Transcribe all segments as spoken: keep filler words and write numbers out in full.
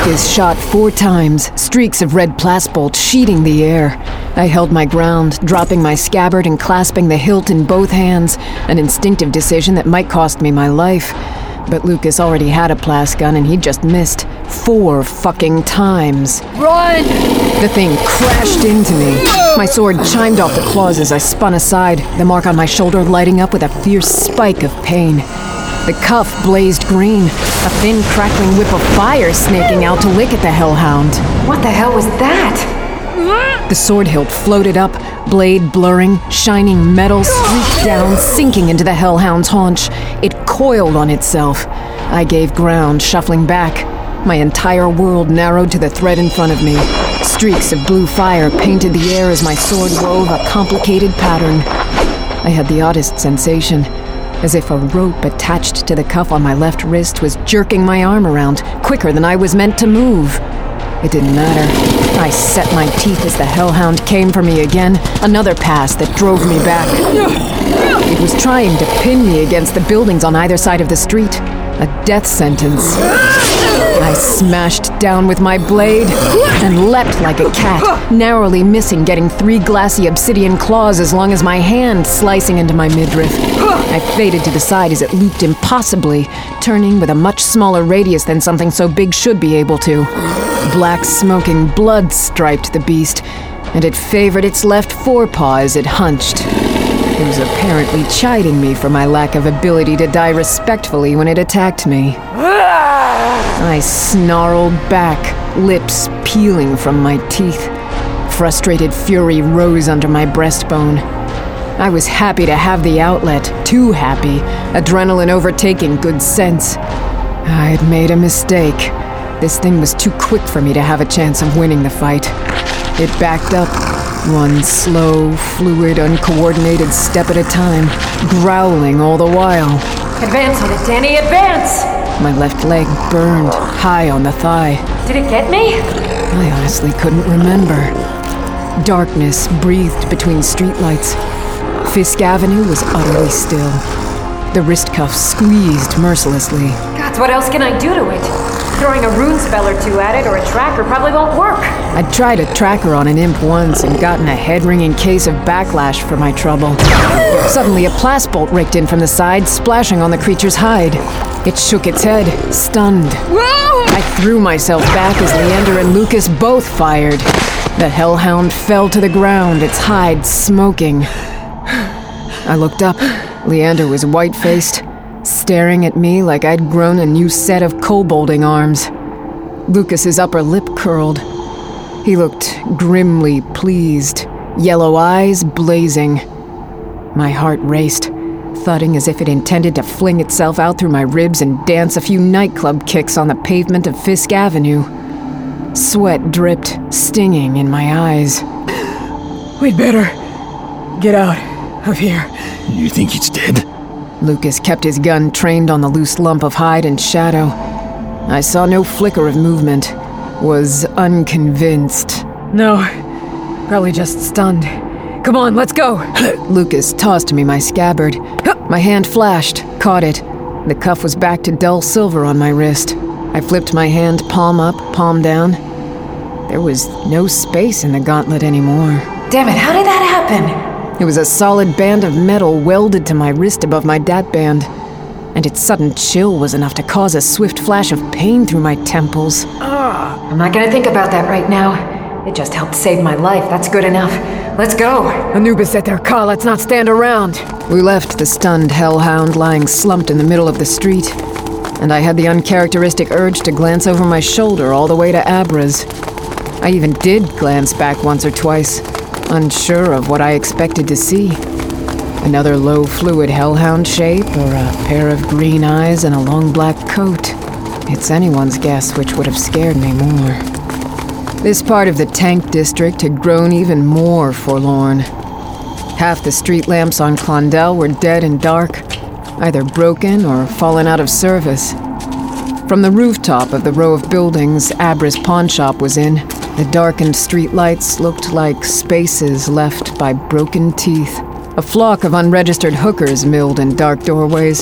Lucas shot four times, streaks of red plasbolt sheeting the air. I held my ground, dropping my scabbard and clasping the hilt in both hands, an instinctive decision that might cost me my life. But Lucas already had a plas gun and he'd just missed four fucking times. Run! The thing crashed into me. My sword chimed off the claws as I spun aside, the mark on my shoulder lighting up with a fierce spike of pain. The cuff blazed green, a thin crackling whip of fire snaking out to lick at the hellhound. What the hell was that? The sword hilt floated up, blade blurring, shining metal streaked down, sinking into the hellhound's haunch. It coiled on itself. I gave ground, shuffling back. My entire world narrowed to the thread in front of me. Streaks of blue fire painted the air as my sword wove a complicated pattern. I had the oddest sensation, as if a rope attached to the cuff on my left wrist was jerking my arm around, quicker than I was meant to move. It didn't matter. I set my teeth as the hellhound came for me again, another pass that drove me back. It was trying to pin me against the buildings on either side of the street, a death sentence. I smashed down with my blade and leapt like a cat, narrowly missing getting three glassy obsidian claws as long as my hand slicing into my midriff. I faded to the side as it looped impossibly, turning with a much smaller radius than something so big should be able to. Black smoking blood striped the beast, and it favored its left forepaw as it hunched. It was apparently chiding me for my lack of ability to die respectfully when it attacked me. I snarled back, lips peeling from my teeth. Frustrated fury rose under my breastbone. I was happy to have the outlet, too happy, adrenaline overtaking good sense. I had made a mistake. This thing was too quick for me to have a chance of winning the fight. It backed up, one slow, fluid, uncoordinated step at a time, growling all the while. Advance on it, Danny, advance! My left leg burned, high on the thigh. Did it get me? I honestly couldn't remember. Darkness breathed between streetlights. Fisk Avenue was utterly still. The wrist cuff squeezed mercilessly. God, what else can I do to it? Throwing a rune spell or two at it or a tracker probably won't work. I'd tried a tracker on an imp once and gotten a head-ringing case of backlash for my trouble. Suddenly a plasbolt raked in from the side, splashing on the creature's hide. It shook its head, stunned. Whoa! I threw myself back as Leander and Lucas both fired. The hellhound fell to the ground, its hide smoking. I looked up. Leander was white-faced, staring at me like I'd grown a new set of kobolding arms. Lucas's upper lip curled. He looked grimly pleased, yellow eyes blazing. My heart raced, thudding as if it intended to fling itself out through my ribs and dance a few nightclub kicks on the pavement of Fisk Avenue. Sweat dripped, stinging in my eyes. We'd better get out of here. You think it's dead? Lucas kept his gun trained on the loose lump of hide and shadow. I saw no flicker of movement, was unconvinced. No, probably just stunned. Come on, let's go. Lucas tossed me my scabbard. My hand flashed, caught it. The cuff was back to dull silver on my wrist. I flipped my hand palm up, palm down. There was no space in the gauntlet anymore. Damn it, how did that happen? It was a solid band of metal welded to my wrist above my dat band, and its sudden chill was enough to cause a swift flash of pain through my temples. I'm not gonna think about that right now. It just helped save my life, that's good enough. Let's go. Anubis at their call, let's not stand around. We left the stunned hellhound lying slumped in the middle of the street, and I had the uncharacteristic urge to glance over my shoulder all the way to Abra's. I even did glance back once or twice, unsure of what I expected to see. Another low fluid hellhound shape, or a pair of green eyes and a long black coat. It's anyone's guess which would have scared me more. This part of the tank district had grown even more forlorn. Half the street lamps on Clondell were dead and dark, either broken or fallen out of service. From the rooftop of the row of buildings Abra's pawn shop was in, the darkened streetlights looked like spaces left by broken teeth. A flock of unregistered hookers milled in dark doorways,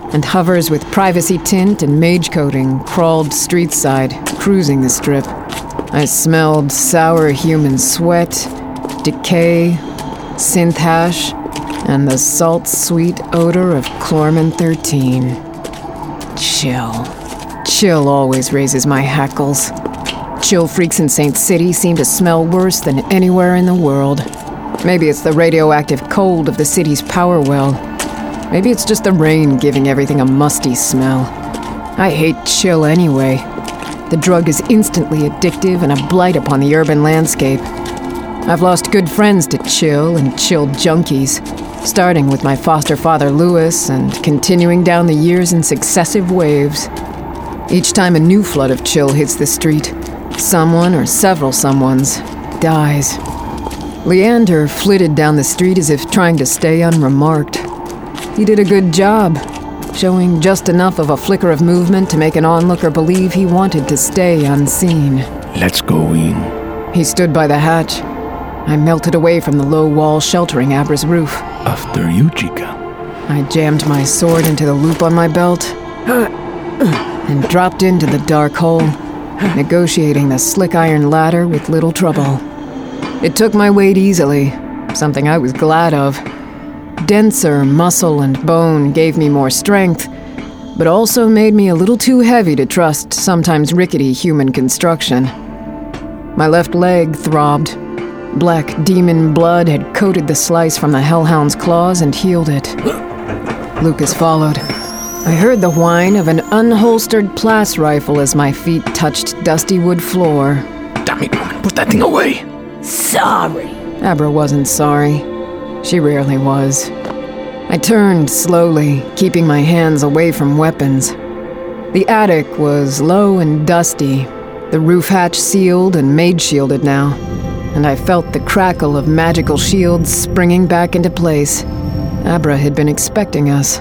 and hovers with privacy tint and mage coating crawled street side, cruising the strip. I smelled sour human sweat, decay, synth hash, and the salt-sweet odor of Chlorman thirteen. Chill. Chill always raises my hackles. Chill freaks in Saint City seem to smell worse than anywhere in the world. Maybe it's the radioactive cold of the city's power well. Maybe it's just the rain giving everything a musty smell. I hate chill anyway. The drug is instantly addictive and a blight upon the urban landscape. I've lost good friends to chill and chill junkies, starting with my foster father Lewis and continuing down the years in successive waves. Each time a new flood of chill hits the street, someone or several someones dies. Leander flitted down the street as if trying to stay unremarked. He did a good job, showing just enough of a flicker of movement to make an onlooker believe he wanted to stay unseen. Let's go in. He stood by the hatch. I melted away from the low wall sheltering Abra's roof. After you, Chica. I jammed my sword into the loop on my belt and dropped into the dark hole, negotiating the slick iron ladder with little trouble. It took my weight easily, something I was glad of. Denser muscle and bone gave me more strength, but also made me a little too heavy to trust sometimes rickety human construction. My left leg throbbed. Black demon blood had coated the slice from the hellhound's claws and healed it. Lucas followed. I heard the whine of an unholstered Plas rifle as my feet touched dusty wood floor. Damn it, woman, put that thing away. Sorry. Abra wasn't sorry. She rarely was. I turned slowly, keeping my hands away from weapons. The attic was low and dusty, the roof hatch sealed and mage-shielded now, and I felt the crackle of magical shields springing back into place. Abra had been expecting us.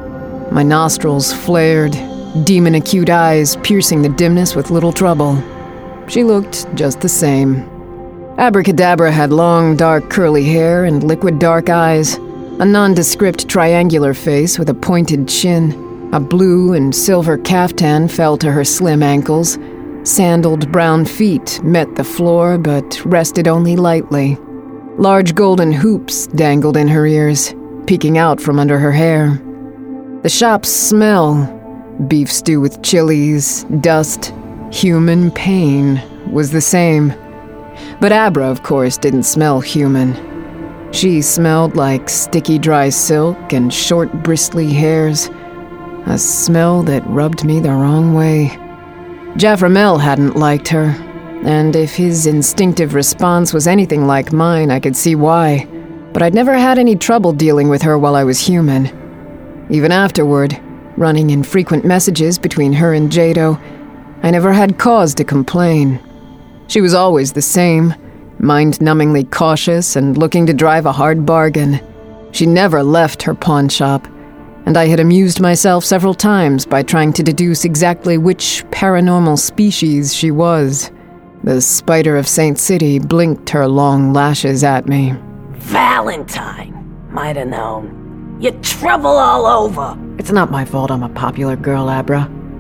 My nostrils flared, demon-acute eyes piercing the dimness with little trouble. She looked just the same. Abracadabra had long, dark, curly hair and liquid dark eyes, a nondescript triangular face with a pointed chin. A blue and silver caftan fell to her slim ankles. Sandaled brown feet met the floor but rested only lightly. Large golden hoops dangled in her ears, peeking out from under her hair. The shop's smell, beef stew with chilies, dust, human pain, was the same. But Abra, of course, didn't smell human. She smelled like sticky dry silk and short bristly hairs, a smell that rubbed me the wrong way. Jafframel hadn't liked her, and if his instinctive response was anything like mine, I could see why. But I'd never had any trouble dealing with her while I was human. Even afterward, running in frequent messages between her and Jado, I never had cause to complain. She was always the same, mind-numbingly cautious and looking to drive a hard bargain. She never left her pawn shop, and I had amused myself several times by trying to deduce exactly which paranormal species she was. The spider of Saint City blinked her long lashes at me. Valentine. Might have known. You're trouble all over. It's not my fault I'm a popular girl, Abra.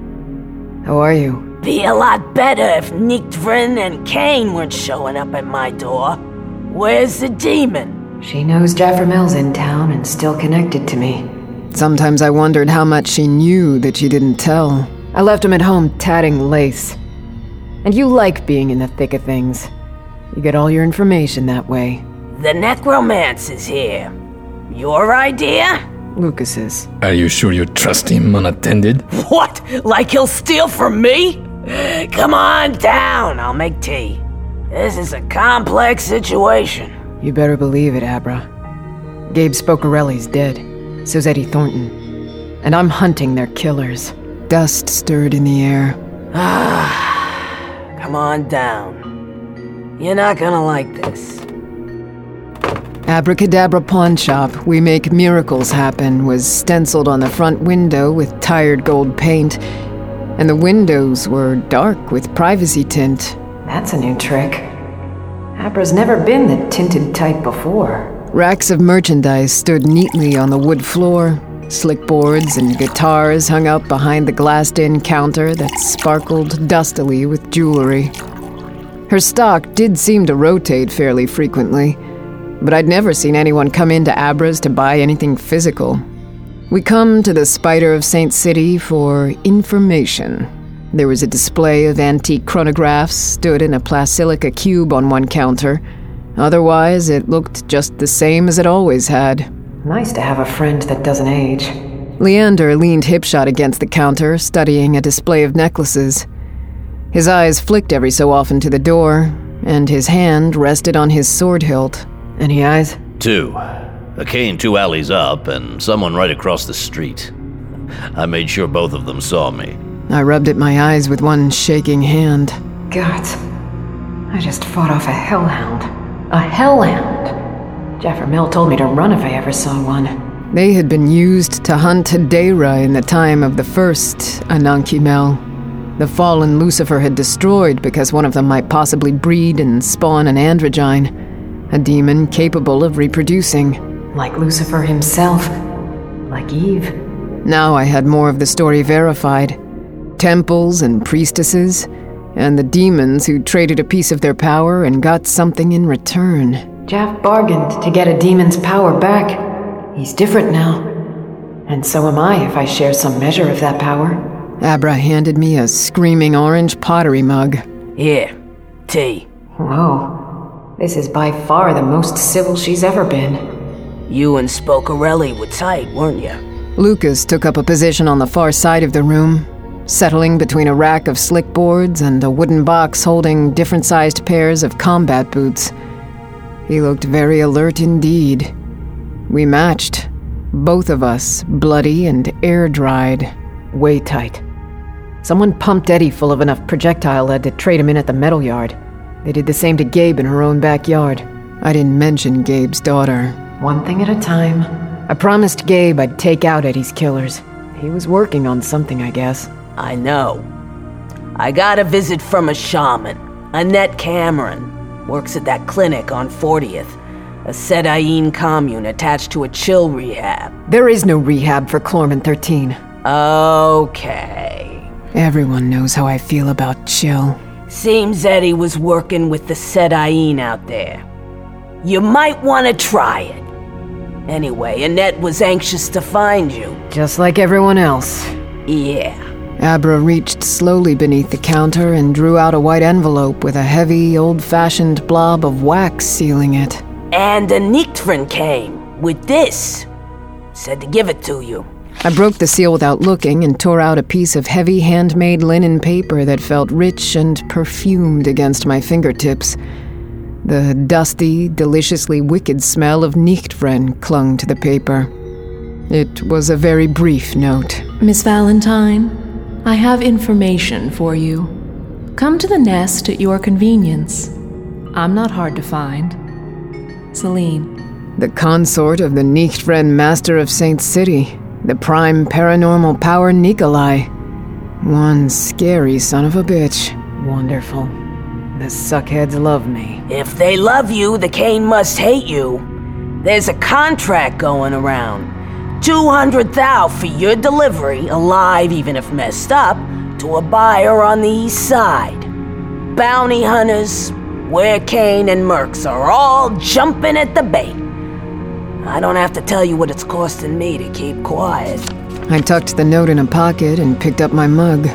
How are you? Be a lot better if Nichtrin and Kane weren't showing up at my door. Where's the demon? She knows Jafframel's in town and still connected to me. Sometimes I wondered how much she knew that she didn't tell. I left him at home tatting lace. And you like being in the thick of things. You get all your information that way. The necromancer's here. Your idea? Lucas's. Are you sure you trust him unattended? What? Like he'll steal from me? Come on down, I'll make tea. This is a complex situation. You better believe it, Abra. Gabe Spocarelli's dead. So's Eddie Thornton. And I'm hunting their killers. Dust stirred in the air. Ah, come on down. You're not gonna like this. Abracadabra Pawn Shop, we make miracles happen, was stenciled on the front window with tired gold paint, and the windows were dark with privacy tint. That's a new trick. Abra's never been the tinted type before. Racks of merchandise stood neatly on the wood floor, Slick boards and guitars hung up behind the glassed-in counter that sparkled dustily with jewelry. Her stock did seem to rotate fairly frequently, but I'd never seen anyone come into Abra's to buy anything physical. We come to the Spider of Saint City for information. There was a display of antique chronographs stood in a plasilica cube on one counter. Otherwise, it looked just the same as it always had. Nice to have a friend that doesn't age. Leander leaned hipshot against the counter, studying a display of necklaces. His eyes flicked every so often to the door, and his hand rested on his sword hilt. Any eyes? Two. A cane two alleys up, and someone right across the street. I made sure both of them saw me. I rubbed at my eyes with one shaking hand. Gods. I just fought off a hellhound. A hellhound! Jaffer Mel told me to run if I ever saw one. They had been used to hunt Dayra in the time of the first Ananke Mel. The fallen Lucifer had destroyed because one of them might possibly breed and spawn an androgyne, a demon capable of reproducing. Like Lucifer himself. Like Eve. Now I had more of the story verified. Temples and priestesses, and the demons who traded a piece of their power and got something in return. Jaff bargained to get a demon's power back. He's different now. And so am I if I share some measure of that power. Abra handed me a screaming orange pottery mug. Here, tea. Whoa. This is by far the most civil she's ever been. You and Spocarelli were tight, weren't you? Lucas took up a position on the far side of the room, settling between a rack of slick boards and a wooden box holding different-sized pairs of combat boots. He looked very alert indeed. We matched, both of us bloody and air-dried. Way tight. Someone pumped Eddie full of enough projectile lead to trade him in at the metal yard. They did the same to Gabe in her own backyard. I didn't mention Gabe's daughter. One thing at a time. I promised Gabe I'd take out Eddie's killers. He was working on something, I guess. I know. I got a visit from a shaman, Annette Cameron. Works at that clinic on fortieth. A Sedaine commune attached to a chill rehab. There is no rehab for Chlorman thirteen. Okay. Everyone knows how I feel about chill. Seems Eddie was working with the Sedaine out there. You might want to try it. Anyway, Annette was anxious to find you. Just like everyone else. Yeah. Abra reached slowly beneath the counter and drew out a white envelope with a heavy, old-fashioned blob of wax sealing it. And a Nichtfrin came with this. Said to give it to you. I broke the seal without looking and tore out a piece of heavy handmade linen paper that felt rich and perfumed against my fingertips. The dusty, deliciously wicked smell of Nichtfren clung to the paper. It was a very brief note. Miss Valentine, I have information for you. Come to the nest at your convenience. I'm not hard to find. Celine. The consort of the Nichtfren Master of Saint City, the prime paranormal power Nikolai. One scary son of a bitch. Wonderful. The suckheads love me. If they love you, the Kane must hate you. There's a contract going around. two hundred thou for your delivery, alive even if messed up, to a buyer on the east side. Bounty hunters, where Kane and Mercs are all jumping at the bait. I don't have to tell you what it's costing me to keep quiet. I tucked the note in a pocket and picked up my mug.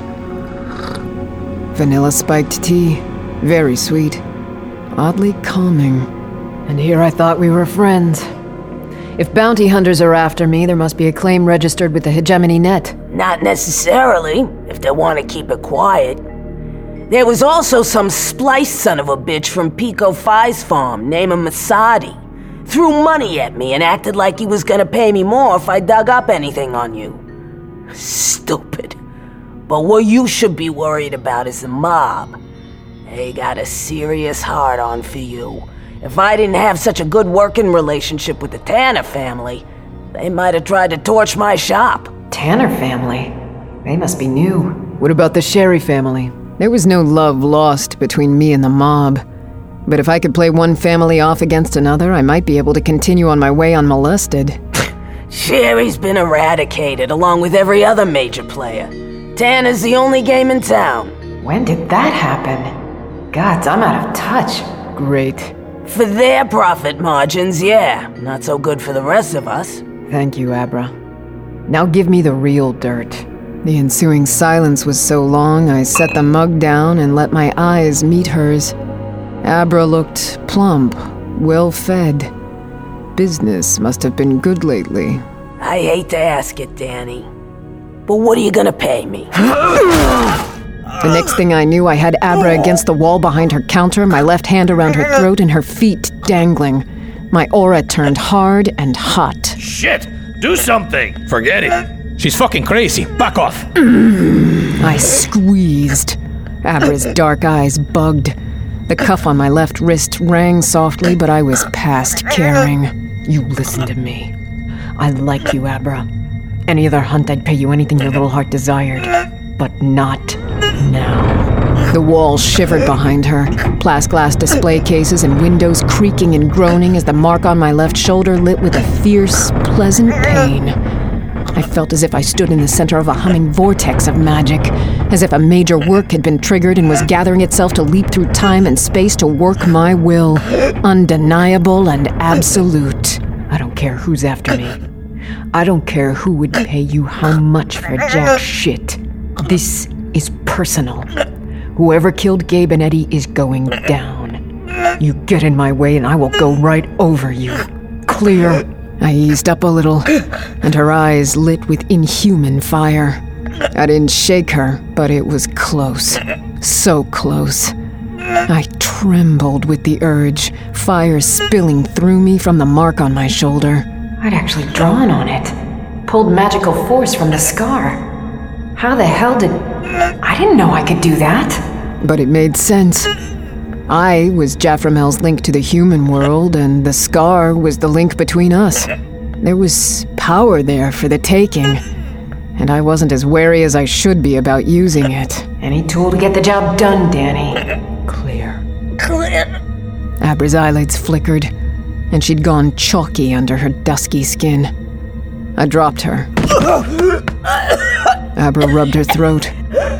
Vanilla spiked tea. Very sweet. Oddly calming. And here I thought we were friends. If bounty hunters are after me, there must be a claim registered with the Hegemony Net. Not necessarily, if they want to keep it quiet. There was also some spliced son of a bitch from Pico Fi's farm, named Masadi. Threw money at me and acted like he was gonna pay me more if I dug up anything on you. Stupid. But what you should be worried about is the mob. They got a serious hard-on for you. If I didn't have such a good working relationship with the Tanner family, they might have tried to torch my shop. Tanner family? They must be new. What about the Sherry family? There was no love lost between me and the mob. But if I could play one family off against another, I might be able to continue on my way unmolested. Sherry's been eradicated, along with every other major player. Tanner's the only game in town. When did that happen? Gods, I'm out of touch. Great. For their profit margins, yeah. Not so good for the rest of us. Thank you, Abra. Now give me the real dirt. The ensuing silence was so long, I set the mug down and let my eyes meet hers. Abra looked plump, well-fed. Business must have been good lately. I hate to ask it, Danny, but what are you gonna pay me? The next thing I knew, I had Abra against the wall behind her counter, my left hand around her throat and her feet dangling. My aura turned hard and hot. Shit! Do something! Forget it. She's fucking crazy. Back off. I squeezed. Abra's dark eyes bugged. The cuff on my left wrist rang softly, but I was past caring. You listen to me. I like you, Abra. Any other hunt, I'd pay you anything your little heart desired. But not now. The walls shivered behind her, plexiglass display cases and windows creaking and groaning as the mark on my left shoulder lit with a fierce, pleasant pain. I felt as if I stood in the center of a humming vortex of magic, as if a major work had been triggered and was gathering itself to leap through time and space to work my will, undeniable and absolute. I don't care who's after me. I don't care who would pay you how much for jack shit. This is personal. Whoever killed Gabe and Eddie is going down. You get in my way and I will go right over you. Clear? I eased up a little, and her eyes lit with inhuman fire. I didn't shake her, but it was close. So close. I trembled with the urge, fire spilling through me from the mark on my shoulder. I'd actually drawn on it. Pulled magical force from the scar. How the hell did... I didn't know I could do that. But it made sense. I was Jafframel's link to the human world, and the scar was the link between us. There was power there for the taking, and I wasn't as wary as I should be about using it. Any tool to get the job done, Danny. Clear. Clear. Abra's eyelids flickered, and she'd gone chalky under her dusky skin. I dropped her. Abra rubbed her throat.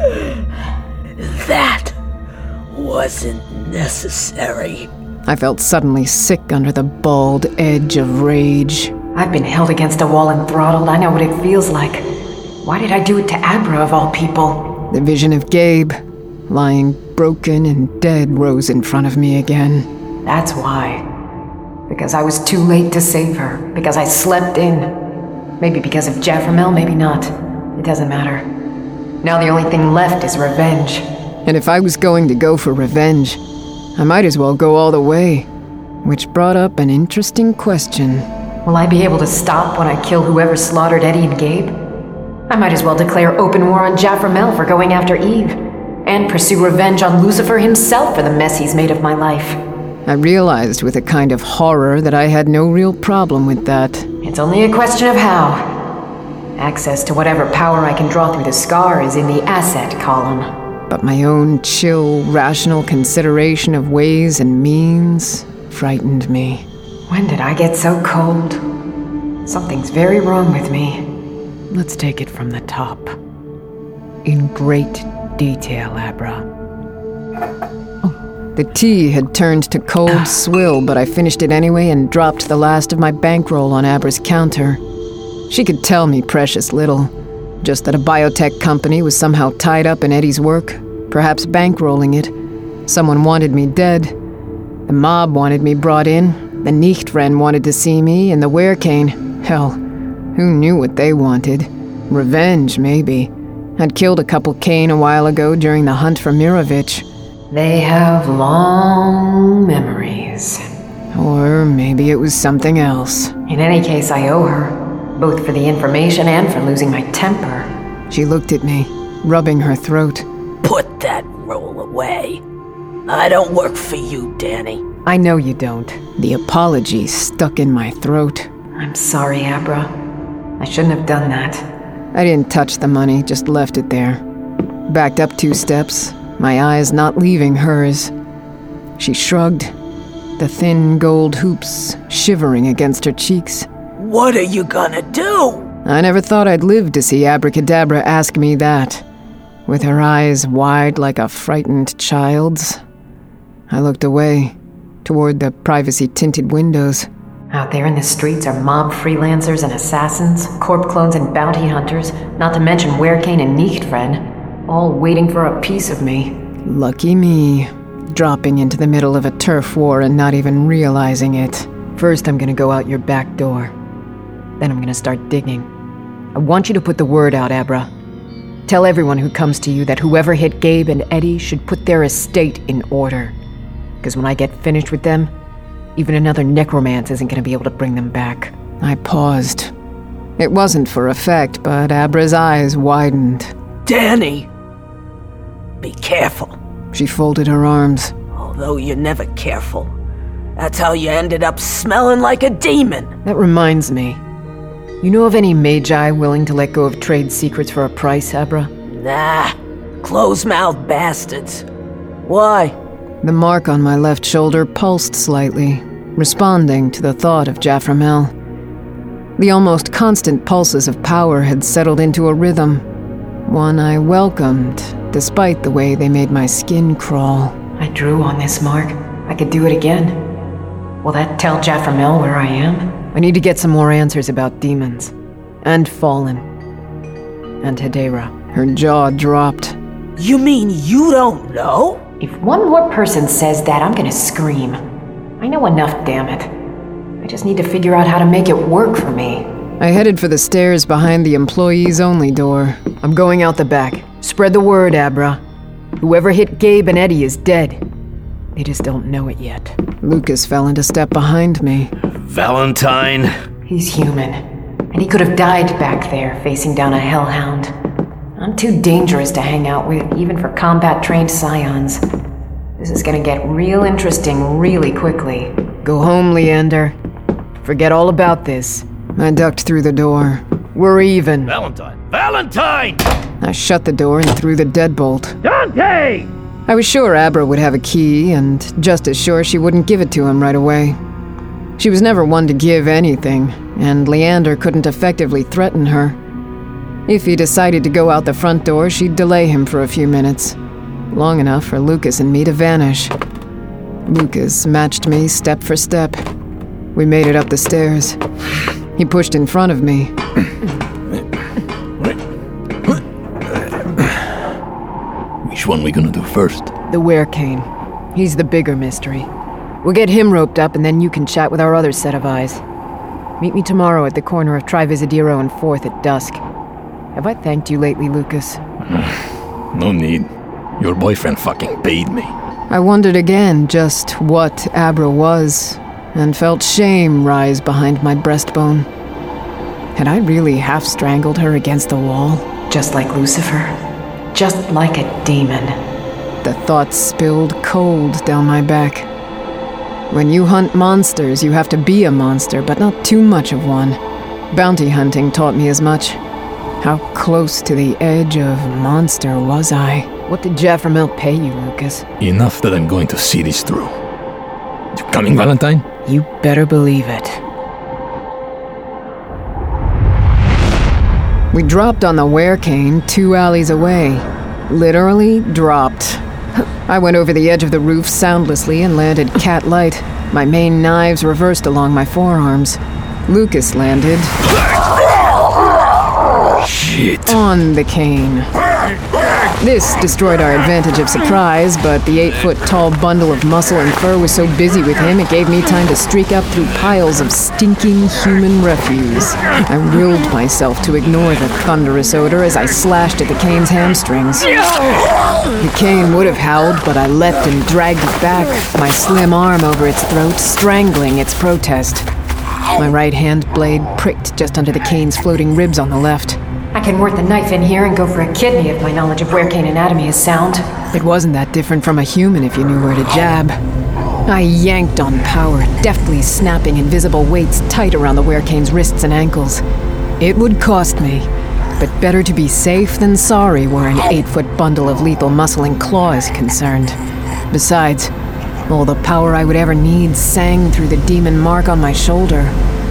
That wasn't necessary. I felt suddenly sick under the bald edge of rage. I've been held against a wall and throttled. I know what it feels like. Why did I do it to Abra, of all people? The vision of Gabe, lying broken and dead, rose in front of me again. That's why. Because I was too late to save her. Because I slept in. Maybe because of Jafframel, maybe not. It doesn't matter. Now the only thing left is revenge. And if I was going to go for revenge, I might as well go all the way. Which brought up an interesting question. Will I be able to stop when I kill whoever slaughtered Eddie and Gabe? I might as well declare open war on Jafframel for going after Eve, and pursue revenge on Lucifer himself for the mess he's made of my life. I realized with a kind of horror that I had no real problem with that. It's only a question of how. Access to whatever power I can draw through the scar is in the asset column. But my own chill, rational consideration of ways and means frightened me. When did I get so cold? Something's very wrong with me. Let's take it from the top. In great detail, Abra. Oh, the tea had turned to cold swill, but I finished it anyway and dropped the last of my bankroll on Abra's counter. She could tell me precious little. Just that a biotech company was somehow tied up in Eddie's work, perhaps bankrolling it. Someone wanted me dead. The mob wanted me brought in. The Nichtren wanted to see me, and the Werekane. Hell, who knew what they wanted? Revenge, maybe. I'd killed a couple Kane a while ago during the hunt for Mirovich. They have long memories. Or maybe it was something else. In any case, I owe her, both for the information and for losing my temper. She looked at me, rubbing her throat. Put that roll away. I don't work for you, Danny. I know you don't. The apology stuck in my throat. I'm sorry, Abra. I shouldn't have done that. I didn't touch the money, just left it there. Backed up two steps, my eyes not leaving hers. She shrugged, the thin gold hoops shivering against her cheeks. What are you gonna do? I never thought I'd live to see Abracadabra ask me that. With her eyes wide like a frightened child's, I looked away, toward the privacy-tinted windows. Out there in the streets are mob freelancers and assassins, corp clones and bounty hunters, not to mention Werkane and Nichtfriend, all waiting for a piece of me. Lucky me, dropping into the middle of a turf war and not even realizing it. First, I'm gonna go out your back door. Then I'm gonna start digging. I want you to put the word out, Abra. Tell everyone who comes to you that whoever hit Gabe and Eddie should put their estate in order. Because when I get finished with them, even another necromance isn't gonna be able to bring them back. I paused. It wasn't for effect, but Abra's eyes widened. Danny! Be careful. She folded her arms. Although you're never careful, that's how you ended up smelling like a demon. That reminds me. You know of any magi willing to let go of trade secrets for a price, Abra? Nah, close-mouthed bastards. Why? The mark on my left shoulder pulsed slightly, responding to the thought of Jafframel. The almost constant pulses of power had settled into a rhythm, one I welcomed, despite the way they made my skin crawl. I drew on this mark. I could do it again. Will that tell Jafframel where I am? I need to get some more answers about demons. And Fallen. And Hedera. Her jaw dropped. You mean you don't know? If one more person says that, I'm gonna scream. I know enough, damn it. I just need to figure out how to make it work for me. I headed for the stairs behind the employees-only door. I'm going out the back. Spread the word, Abra. Whoever hit Gabe and Eddie is dead. They just don't know it yet. Lucas fell into step behind me. Valentine? He's human, and he could have died back there, facing down a hellhound. I'm too dangerous to hang out with, even for combat-trained scions. This is gonna get real interesting really quickly. Go home, Leander. Forget all about this. I ducked through the door. We're even. Valentine! Valentine! I shut the door and threw the deadbolt. Dante! I was sure Abra would have a key, and just as sure she wouldn't give it to him right away. She was never one to give anything, and Leander couldn't effectively threaten her. If he decided to go out the front door, she'd delay him for a few minutes. Long enough for Lucas and me to vanish. Lucas matched me step for step. We made it up the stairs. He pushed in front of me. Which one we gonna do first? The Werkane. He's the bigger mystery. We'll get him roped up and then you can chat with our other set of eyes. Meet me tomorrow at the corner of Trivisadero and fourth at dusk. Have I thanked you lately, Lucas? No need. Your boyfriend fucking paid me. I wondered again just what Abra was, and felt shame rise behind my breastbone. Had I really half-strangled her against the wall? Just like Lucifer. Just like a demon. The thoughts spilled cold down my back. When you hunt monsters, you have to be a monster, but not too much of one. Bounty hunting taught me as much. How close to the edge of monster was I? What did Jafframel pay you, Lucas? Enough that I'm going to see this through. You coming, Valentine? You better believe it. We dropped on the Werkane two alleys away. Literally dropped. I went over the edge of the roof soundlessly and landed cat-light, my main knives reversed along my forearms. Lucas landed... Shit. On the cane. This destroyed our advantage of surprise, but the eight-foot-tall bundle of muscle and fur was so busy with him it gave me time to streak up through piles of stinking human refuse. I willed myself to ignore the thunderous odor as I slashed at the cane's hamstrings. The cane would have howled, but I leapt and dragged it back, my slim arm over its throat, strangling its protest. My right hand blade pricked just under the cane's floating ribs on the left. I can work the knife in here and go for a kidney if my knowledge of Werkane anatomy is sound. It wasn't that different from a human if you knew where to jab. I yanked on power, deftly snapping invisible weights tight around the Werkane's wrists and ankles. It would cost me, but better to be safe than sorry where an eight-foot bundle of lethal muscle and claw is concerned. Besides, all the power I would ever need sang through the demon mark on my shoulder.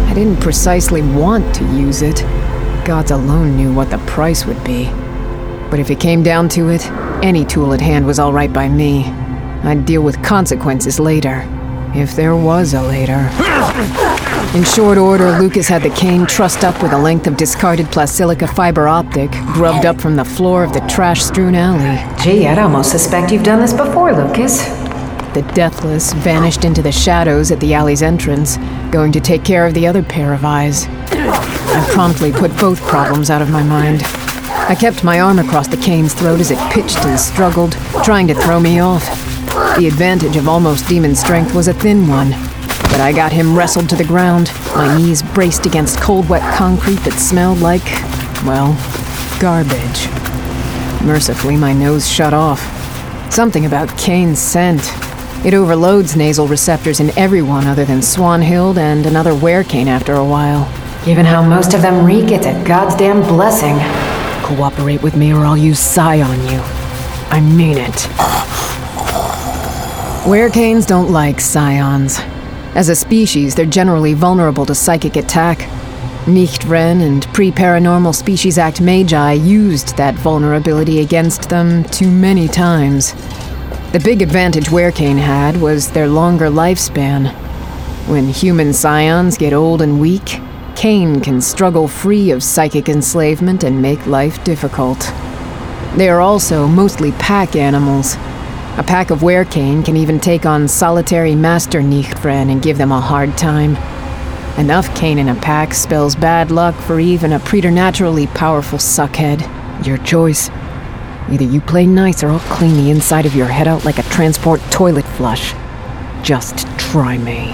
I didn't precisely want to use it. Gods alone knew what the price would be. But if it came down to it, any tool at hand was all right by me. I'd deal with consequences later. If there was a later. In short order, Lucas had the cane trussed up with a length of discarded plasilica fiber optic, grubbed up from the floor of the trash-strewn alley. Gee, I'd almost suspect you've done this before, Lucas. The Deathless vanished into the shadows at the alley's entrance, going to take care of the other pair of eyes. I promptly put both problems out of my mind. I kept my arm across the cane's throat as it pitched and struggled, trying to throw me off. The advantage of almost demon strength was a thin one, but I got him wrestled to the ground, my knees braced against cold, wet concrete that smelled like, well, garbage. Mercifully, my nose shut off. Something about cane's scent. It overloads nasal receptors in everyone other than Swanhild and another werecane after a while. Given how most of them reek, it's a goddamn blessing. Cooperate with me or I'll use psi on you. I mean it. Werecanes don't like psions. As a species, they're generally vulnerable to psychic attack. Nichtren and Pre-Paranormal Species Act Magi used that vulnerability against them too many times. The big advantage Werecane had was their longer lifespan. When human scions get old and weak, Cane can struggle free of psychic enslavement and make life difficult. They are also mostly pack animals. A pack of Werecane can even take on solitary Master Nichtren and give them a hard time. Enough cane in a pack spells bad luck for even a preternaturally powerful suckhead. Your choice. Either you play nice or I'll clean the inside of your head out like a transport toilet flush. Just try me.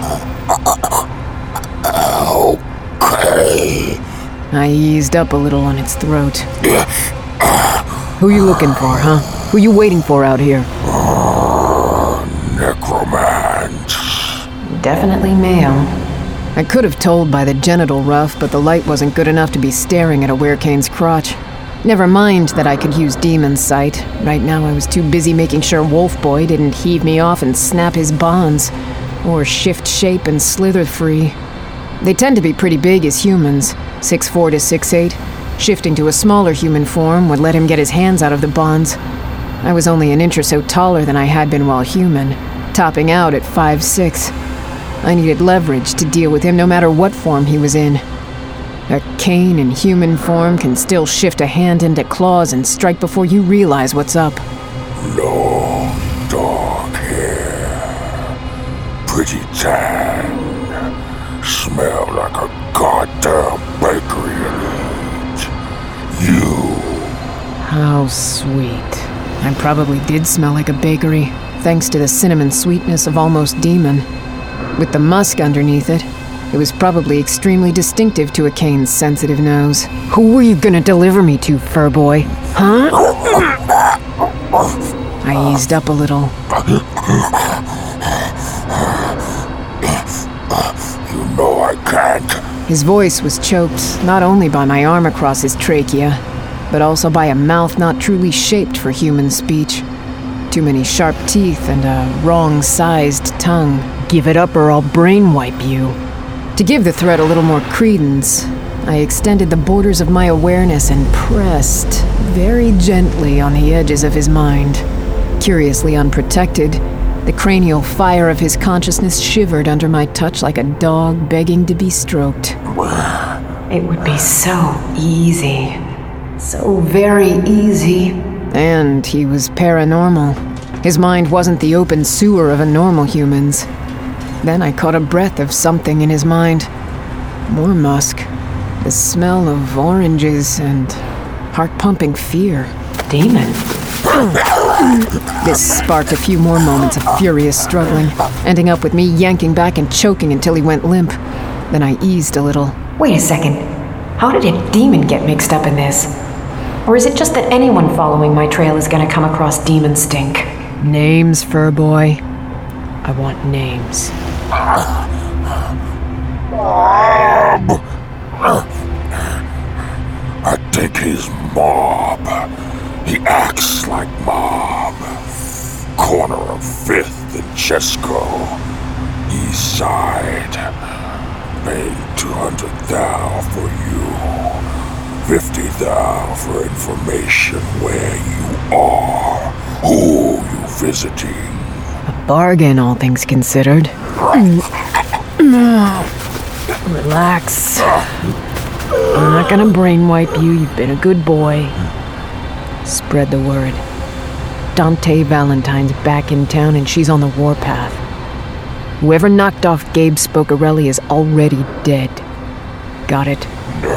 Okay. I eased up a little on its throat. Who you looking for, huh? Who you waiting for out here? Uh, necromance. Definitely male. I could have told by the genital rough, but the light wasn't good enough to be staring at a Werecane's crotch. Never mind that I could use demon sight. Right now I was too busy making sure Wolfboy didn't heave me off and snap his bonds, or shift shape and slither free. They tend to be pretty big as humans, six foot four to six foot eight. Shifting to a smaller human form would let him get his hands out of the bonds. I was only an inch or so taller than I had been while human, topping out at five foot six. I needed leverage to deal with him no matter what form he was in. A cane in human form can still shift a hand into claws and strike before you realize what's up. Long, dark hair. Pretty tan. Smell like a goddamn bakery in it. You. How sweet. I probably did smell like a bakery, thanks to the cinnamon sweetness of almost demon. With the musk underneath it, it was probably extremely distinctive to a cane's sensitive nose. Who were you gonna deliver me to, furboy? Huh? I eased up a little. You know I can't. His voice was choked not only by my arm across his trachea, but also by a mouth not truly shaped for human speech. Too many sharp teeth and a wrong-sized tongue. Give it up or I'll brainwipe you. To give the threat a little more credence, I extended the borders of my awareness and pressed very gently on the edges of his mind. Curiously unprotected, the cranial fire of his consciousness shivered under my touch like a dog begging to be stroked. It would be so easy. So very easy. And he was paranormal. His mind wasn't the open sewer of a normal human's. Then I caught a breath of something in his mind. More musk. The smell of oranges and heart-pumping fear. Demon. This sparked a few more moments of furious struggling, ending up with me yanking back and choking until he went limp. Then I eased a little. Wait a second. How did a demon get mixed up in this? Or is it just that anyone following my trail is gonna come across demon stink? Names, furboy. I want names. Mob. I think he's Mob. He acts like Mob. Corner of Fifth and Chesco. East Side. paid two hundred thou for you. Fifty thou for information where you are, who you visiting. A bargain, all things considered. Relax. I'm not gonna brainwipe you. You've been a good boy. Spread the word. Dante Valentine's back in town and she's on the warpath. Whoever knocked off Gabe Spocarelli is already dead. Got it?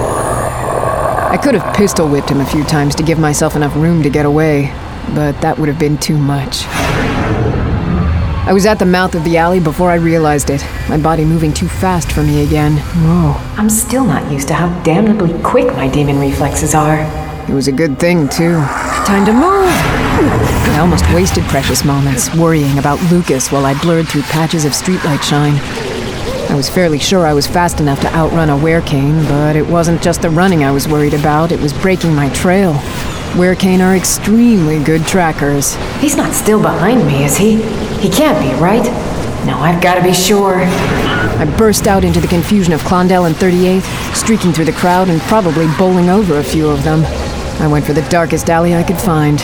I could have pistol whipped him a few times to give myself enough room to get away, but that would have been too much. I was at the mouth of the alley before I realized it, my body moving too fast for me again. Whoa. I'm still not used to how damnably quick my demon reflexes are. It was a good thing, too. Time to move! I almost wasted precious moments worrying about Lucas while I blurred through patches of streetlight shine. I was fairly sure I was fast enough to outrun a werecane, but it wasn't just the running I was worried about, it was breaking my trail. Werecane are extremely good trackers. He's not still behind me, is he? He can't be, right? No, I've got to be sure. I burst out into the confusion of Clondell and thirty-eighth, streaking through the crowd and probably bowling over a few of them. I went for the darkest alley I could find.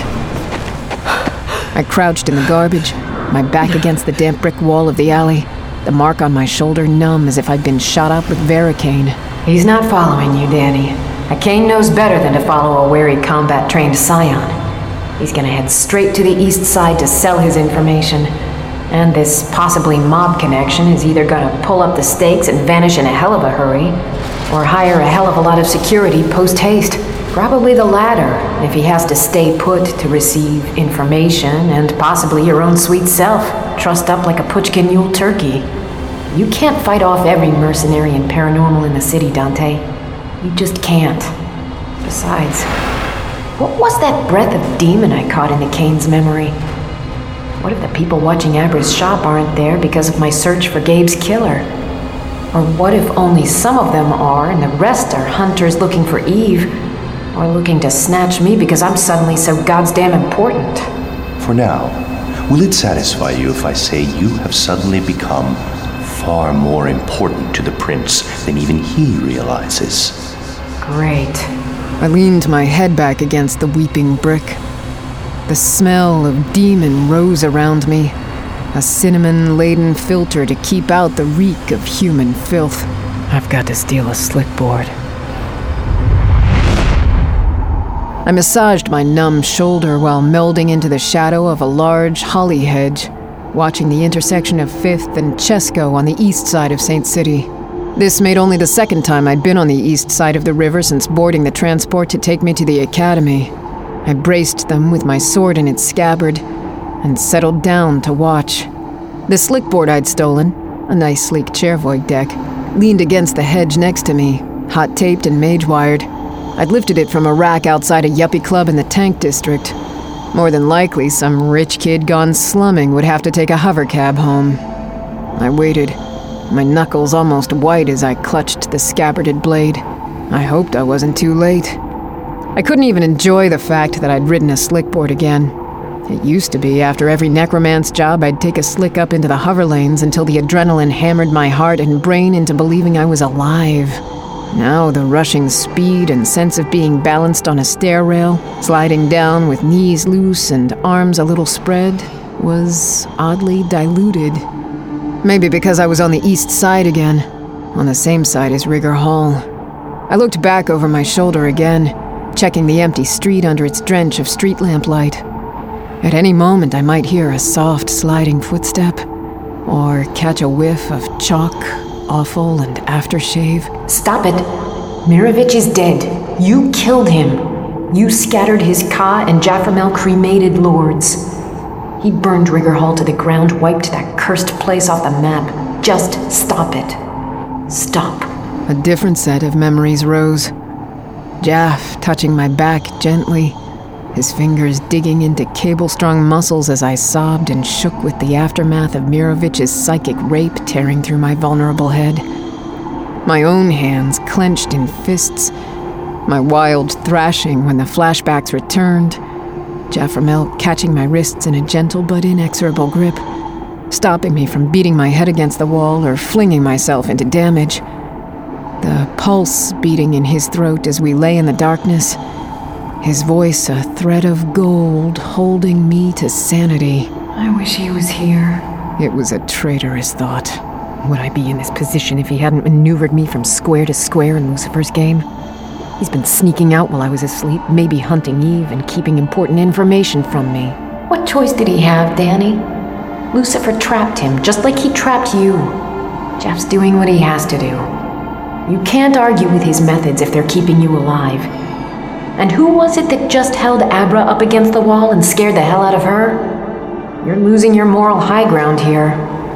I crouched in the garbage, my back against the damp brick wall of the alley, the mark on my shoulder numb as if I'd been shot up with Varicane. He's not following you, Danny. A Kane knows better than to follow a wary combat-trained scion. He's gonna head straight to the east side to sell his information. And this possibly mob connection is either gonna pull up the stakes and vanish in a hell of a hurry, or hire a hell of a lot of security post-haste. Probably the latter, if he has to stay put to receive information and possibly your own sweet self, trussed up like a Puchkin Yule turkey. You can't fight off every mercenary and paranormal in the city, Dante. You just can't. Besides, what was that breath of demon I caught in the Kane's memory? What if the people watching Abra's shop aren't there because of my search for Gabe's killer? Or what if only some of them are and the rest are hunters looking for Eve? Or looking to snatch me because I'm suddenly so goddamn important? For now, will it satisfy you if I say you have suddenly become far more important to the prince than even he realizes? Great. I leaned my head back against the weeping brick. The smell of demon rose around me, a cinnamon-laden filter to keep out the reek of human filth. I've got to steal a slick board. I massaged my numb shoulder while melding into the shadow of a large holly hedge, watching the intersection of Fifth and Chesco on the east side of Saint City. This made only the second time I'd been on the east side of the river since boarding the transport to take me to the academy. I braced them with my sword in its scabbard and settled down to watch. The slickboard I'd stolen, a nice sleek chairvoid deck, leaned against the hedge next to me, hot-taped and mage-wired. I'd lifted it from a rack outside a yuppie club in the Tank District. More than likely, some rich kid gone slumming would have to take a hovercab home. I waited, my knuckles almost white as I clutched the scabbarded blade. I hoped I wasn't too late. I couldn't even enjoy the fact that I'd ridden a slickboard again. It used to be, after every necromance job, I'd take a slick up into the hover lanes until the adrenaline hammered my heart and brain into believing I was alive. Now the rushing speed and sense of being balanced on a stair rail, sliding down with knees loose and arms a little spread, was oddly diluted. Maybe because I was on the east side again, on the same side as Rigger Hall. I looked back over my shoulder again, checking the empty street under its drench of street lamplight. At any moment I might hear a soft sliding footstep, or catch a whiff of chalk, offal, and aftershave. Stop it. Mirovich is dead. You killed him. You scattered his Ka and Jafframel cremated lords. He burned Rigger Hall to the ground, wiped that cursed place off the map. Just stop it. Stop. A different set of memories rose. Jaff touching my back gently, his fingers digging into cable-strung muscles as I sobbed and shook with the aftermath of Mirovich's psychic rape tearing through my vulnerable head. My own hands clenched in fists, my wild thrashing when the flashbacks returned, Jafframel catching my wrists in a gentle but inexorable grip, stopping me from beating my head against the wall or flinging myself into damage. the pulse beating in his throat as we lay in the darkness, his voice a thread of gold holding me to sanity. I wish he was here. It was a traitorous thought. Would I be in this position if he hadn't maneuvered me from square to square in Lucifer's game? He's been sneaking out while I was asleep, maybe hunting Eve and keeping important information from me. What choice did he have, Danny? Lucifer trapped him, just like he trapped you. Jeff's doing what he has to do. You can't argue with his methods if they're keeping you alive. And who was it that just held Abra up against the wall and scared the hell out of her? You're losing your moral high ground here.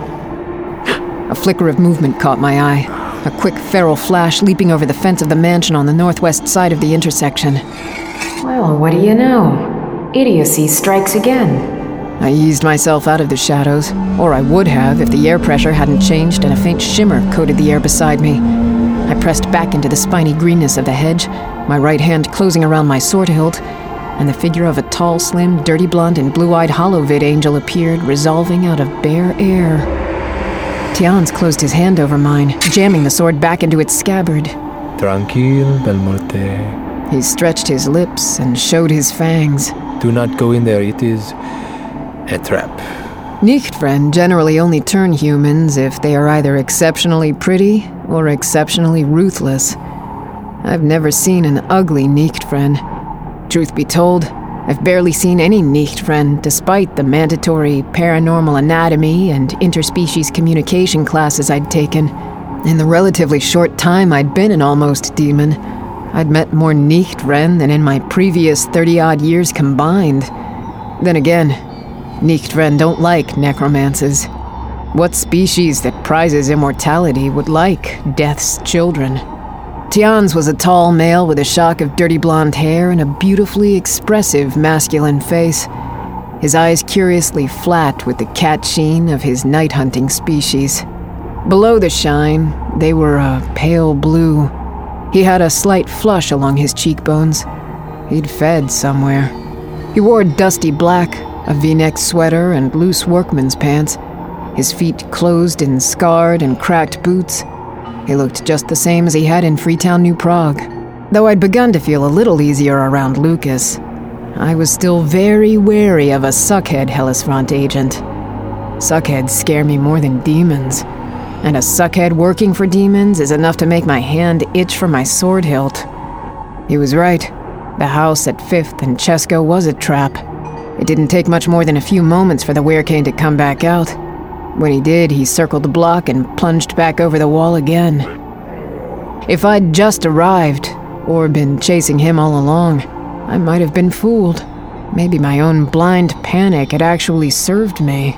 A flicker of movement caught my eye. A quick feral flash leaping over the fence of the mansion on the northwest side of the intersection. Well, what do you know? Idiocy strikes again. I eased myself out of the shadows, or I would have if the air pressure hadn't changed and a faint shimmer coated the air beside me. I pressed back into the spiny greenness of the hedge, my right hand closing around my sword hilt, and the figure of a tall, slim, dirty blonde and blue-eyed holovid angel appeared, resolving out of bare air. Tians closed his hand over mine, jamming the sword back into its scabbard. Tranquil, Belmorte. He stretched his lips and showed his fangs. Do not go in there, it is a trap. Nichtfriend generally only turn humans if they are either exceptionally pretty or exceptionally ruthless. I've never seen an ugly Nichtfriend. Truth be told, I've barely seen any Nichtfriend despite the mandatory paranormal anatomy and interspecies communication classes I'd taken. In the relatively short time I'd been an almost demon, I'd met more Nichtfriend than in my previous thirty-odd years combined. Then again, Nichtfriend don't like necromances. What species that prizes immortality would like death's children? Tians was a tall male with a shock of dirty blonde hair and a beautifully expressive masculine face. His eyes curiously flat with the cat sheen of his night-hunting species. Below the shine, they were a pale blue. He had a slight flush along his cheekbones. He'd fed somewhere. He wore dusty black, a V-neck sweater and loose workman's pants, his feet closed in scarred and cracked boots. He looked just the same as he had in Freetown, New Prague. Though I'd begun to feel a little easier around Lucas, I was still very wary of a suckhead Hellisfront agent. Suckheads scare me more than demons, and a suckhead working for demons is enough to make my hand itch for my sword hilt. He was right. The house at Fifth and Chesko was a trap. It didn't take much more than a few moments for the werecain to come back out. When he did, he circled the block and plunged back over the wall again. If I'd just arrived, or been chasing him all along, I might have been fooled. Maybe my own blind panic had actually served me.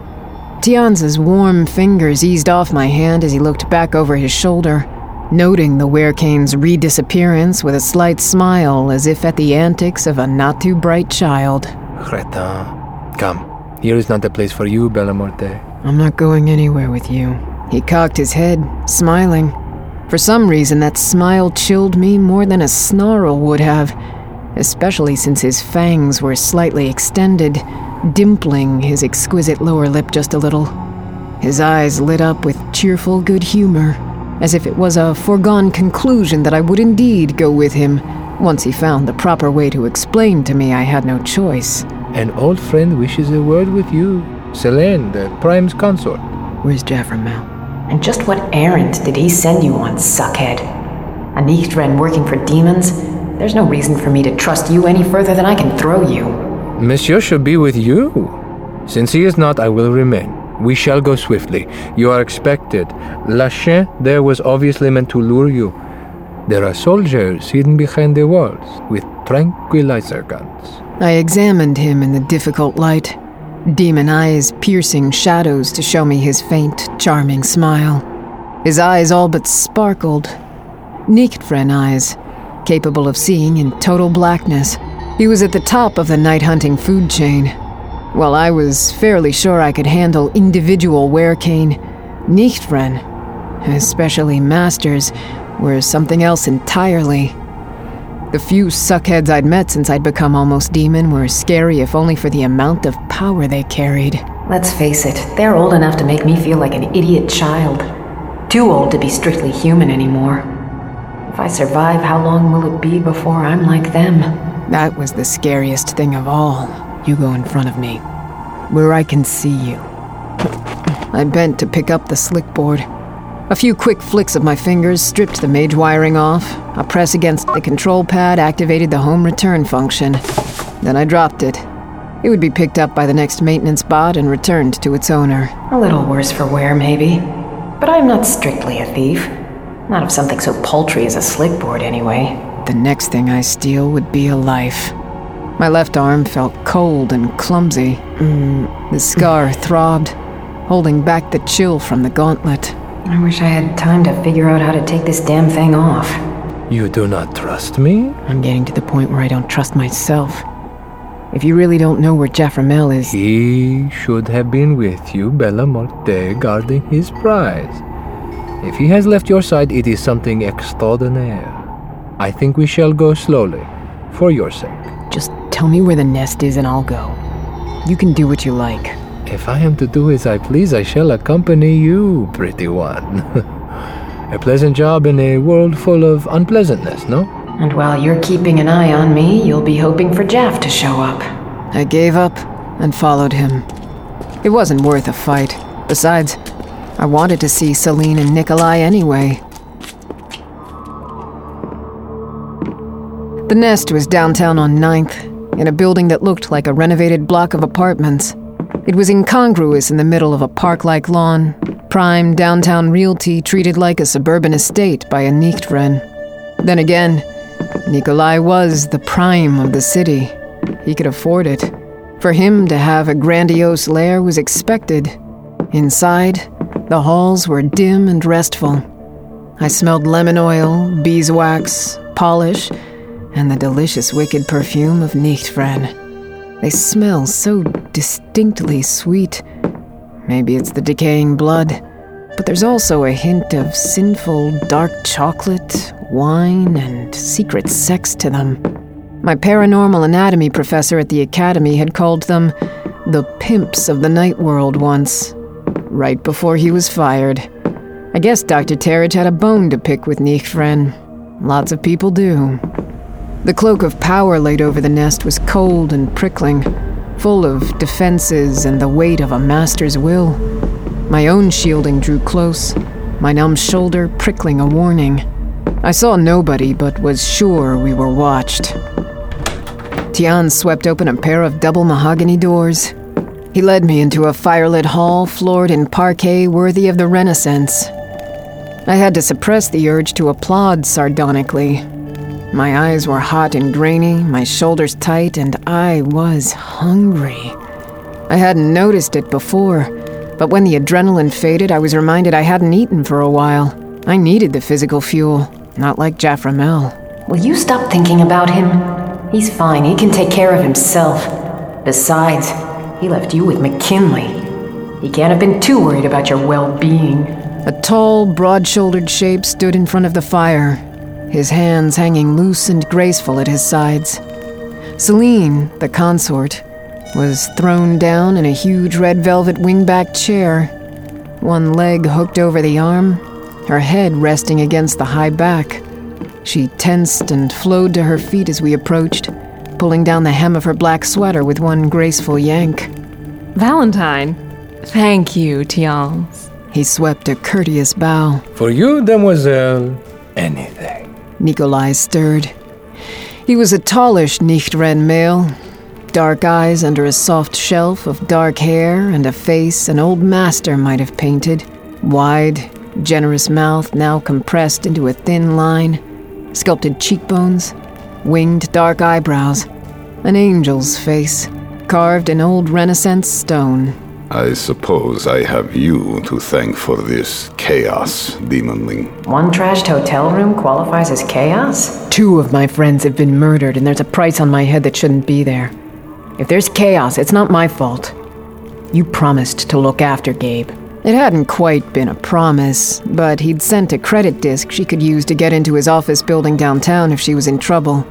Tians's warm fingers eased off my hand as he looked back over his shoulder, noting the werecain's re-disappearance with a slight smile as if at the antics of a not-too-bright child. Cretin. Come, here is not the place for you, Bellamorte. I'm not going anywhere with you. He cocked his head, smiling. For some reason, that smile chilled me more than a snarl would have, especially since his fangs were slightly extended, dimpling his exquisite lower lip just a little. His eyes lit up with cheerful good humor, as if it was a foregone conclusion that I would indeed go with him once he found the proper way to explain to me I had no choice. An old friend wishes a word with you. Selene, the Prime's consort. Where's Jaffremel? And just what errand did he send you on, suckhead? A Nichtfriend working for demons? There's no reason for me to trust you any further than I can throw you. Monsieur should be with you. Since he is not, I will remain. We shall go swiftly. You are expected. Lachin there was obviously meant to lure you. There are soldiers hidden behind the walls with tranquilizer guns. I examined him in the difficult light. Demon eyes piercing shadows to show me his faint, charming smile. His eyes all but sparkled. Nichtfriend eyes, capable of seeing in total blackness. He was at the top of the night-hunting food chain. While I was fairly sure I could handle individual werecain, Nichtfriend, especially Masters, were something else entirely. The few suckheads I'd met since I'd become almost demon were scary if only for the amount of power they carried. Let's face it, they're old enough to make me feel like an idiot child. Too old to be strictly human anymore. If I survive, how long will it be before I'm like them? That was the scariest thing of all. You go in front of me, where I can see you. I bent to pick up the slick board. A few quick flicks of my fingers stripped the mage wiring off. A press against the control pad activated the home return function. Then I dropped it. It would be picked up by the next maintenance bot and returned to its owner. A little worse for wear, maybe. But I'm not strictly a thief. Not of something so paltry as a slick board, anyway. The next thing I steal would be a life. My left arm felt cold and clumsy. Mm, the scar throbbed, holding back the chill from the gauntlet. I wish I had time to figure out how to take this damn thing off. You do not trust me? I'm getting to the point where I don't trust myself. If you really don't know where Jafframel is... He should have been with you, Bella Morte, guarding his prize. If he has left your side, it is something extraordinaire. I think we shall go slowly, for your sake. Just tell me where the nest is and I'll go. You can do what you like. If I am to do as I please, I shall accompany you, pretty one. A pleasant job in a world full of unpleasantness, no? And while you're keeping an eye on me, you'll be hoping for Jaff to show up. I gave up and followed him. It wasn't worth a fight. Besides, I wanted to see Celine and Nikolai anyway. The nest was downtown on ninth, in a building that looked like a renovated block of apartments. It was incongruous in the middle of a park-like lawn, prime downtown realty treated like a suburban estate by a Nichtren. Then again, Nikolai was the prime of the city. He could afford it. For him to have a grandiose lair was expected. Inside, the halls were dim and restful. I smelled lemon oil, beeswax, polish, and the delicious wicked perfume of Nichtren. They smell so distinctly sweet. Maybe it's the decaying blood, but there's also a hint of sinful dark chocolate, wine, and secret sex to them. My paranormal anatomy professor at the academy had called them the pimps of the night world once, right before he was fired. I guess Doctor Terridge had a bone to pick with Nichtren. Lots of people do. The cloak of power laid over the nest was cold and prickling, full of defenses and the weight of a master's will. My own shielding drew close, my numb shoulder prickling a warning. I saw nobody, but was sure we were watched. Tian swept open a pair of double mahogany doors. He led me into a firelit hall floored in parquet worthy of the Renaissance. I had to suppress the urge to applaud sardonically. My eyes were hot and grainy, my shoulders tight, and I was hungry. I hadn't noticed it before, but when the adrenaline faded, I was reminded I hadn't eaten for a while. I needed the physical fuel, not like Jafframel. Will you stop thinking about him? He's fine, he can take care of himself. Besides, he left you with McKinley. He can't have been too worried about your well-being. A tall, broad-shouldered shape stood in front of the fire, his hands hanging loose and graceful at his sides. Celine, the consort, was thrown down in a huge red velvet wingback chair, one leg hooked over the arm, her head resting against the high back. She tensed and flowed to her feet as we approached, pulling down the hem of her black sweater with one graceful yank. Valentine, thank you, Tian. He swept a courteous bow. For you, mademoiselle, anything. Nikolai stirred. He was a tallish Nichtren male, dark eyes under a soft shelf of dark hair and a face an old master might have painted, wide, generous mouth now compressed into a thin line, sculpted cheekbones, winged dark eyebrows, an angel's face, carved in old Renaissance stone. I suppose I have you to thank for this chaos, demonling. One trashed hotel room qualifies as chaos? Two of my friends have been murdered, and there's a price on my head that shouldn't be there. If there's chaos, it's not my fault. You promised to look after Gabe. It hadn't quite been a promise, but he'd sent a credit disc she could use to get into his office building downtown if she was in trouble.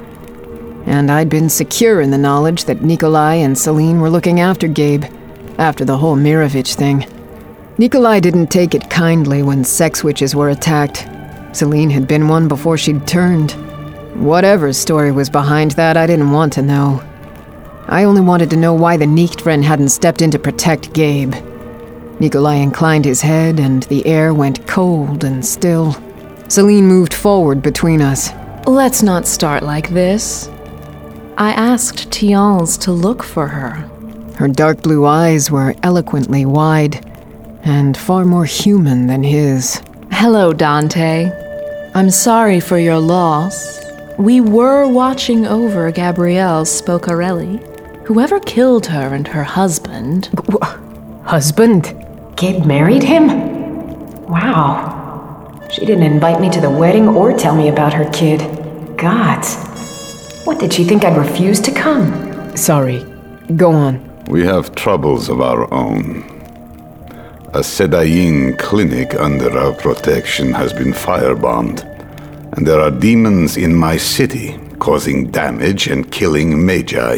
And I'd been secure in the knowledge that Nikolai and Celine were looking after Gabe, after the whole Mirovich thing. Nikolai didn't take it kindly when sex witches were attacked. Celine had been one before she'd turned. Whatever story was behind that, I didn't want to know. I only wanted to know why the Nichtren hadn't stepped in to protect Gabe. Nikolai inclined his head, and the air went cold and still. Celine moved forward between us. Let's not start like this. I asked Tiance to look for her. Her dark blue eyes were eloquently wide, and far more human than his. Hello, Dante. I'm sorry for your loss. We were watching over Gabrielle Spocarelli. Whoever killed her and her husband... Husband? Gabe married him? Wow. She didn't invite me to the wedding or tell me about her kid. Gods. What, did she think I'd refuse to come? Sorry. Go on. We have troubles of our own. A Sedain clinic under our protection has been firebombed, and there are demons in my city causing damage and killing magi.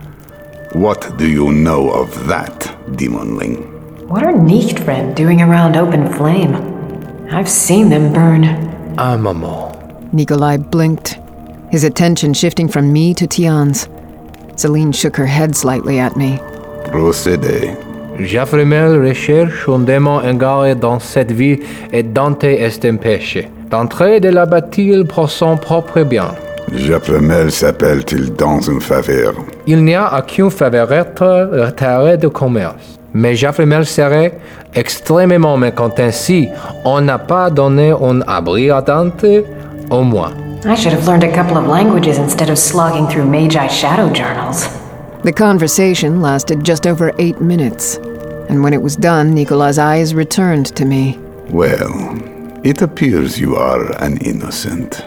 What do you know of that, demonling? What are Nichtren doing around Open Flame? I've seen them burn. Amamo. Nikolai blinked, his attention shifting from me to Tiance. Celine shook her head slightly at me. Procédez. Jaffremel recherche un démon égaré dans cette ville et Dante est un péché. D'entrer de la bâtille pour son propre bien. Jaffremel s'appelle-t-il dans une faveur? Il n'y a aucune faveur retirée de commerce. Mais Jaffremel serait extrêmement mécontent si on n'a pas donné un abri à Dante, au moins. I should have learned a couple of languages instead of slogging through Magi shadow journals. The conversation lasted just over eight minutes, and when it was done, Nikolai's eyes returned to me. Well, it appears you are an innocent.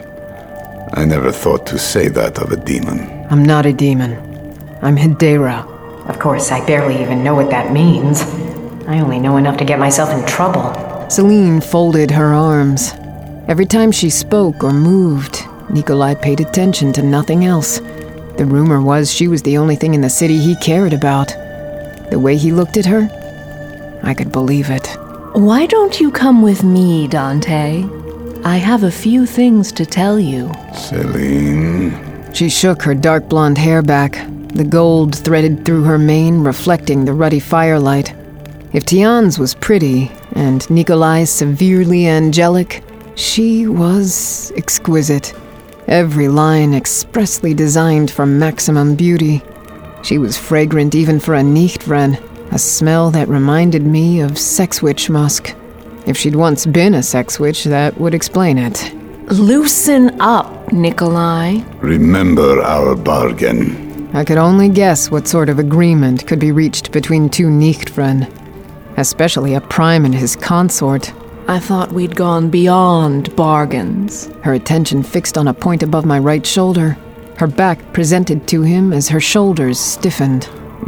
I never thought to say that of a demon. I'm not a demon. I'm Hedera. Of course, I barely even know what that means. I only know enough to get myself in trouble. Celine folded her arms. Every time she spoke or moved, Nikolai paid attention to nothing else. The rumor was she was the only thing in the city he cared about. The way he looked at her, I could believe it. Why don't you come with me, Dante? I have a few things to tell you. Celine. She shook her dark blonde hair back, the gold threaded through her mane reflecting the ruddy firelight. If Tiance was pretty, and Nikolai severely angelic, she was exquisite. Every line expressly designed for maximum beauty. She was fragrant even for a Nichtren, a smell that reminded me of sex witch musk. If she'd once been a sex witch, that would explain it. Loosen up, Nikolai. Remember our bargain. I could only guess what sort of agreement could be reached between two Nichtren, especially a prime and his consort. I thought we'd gone beyond bargains. Her attention fixed on a point above my right shoulder, her back presented to him as her shoulders stiffened.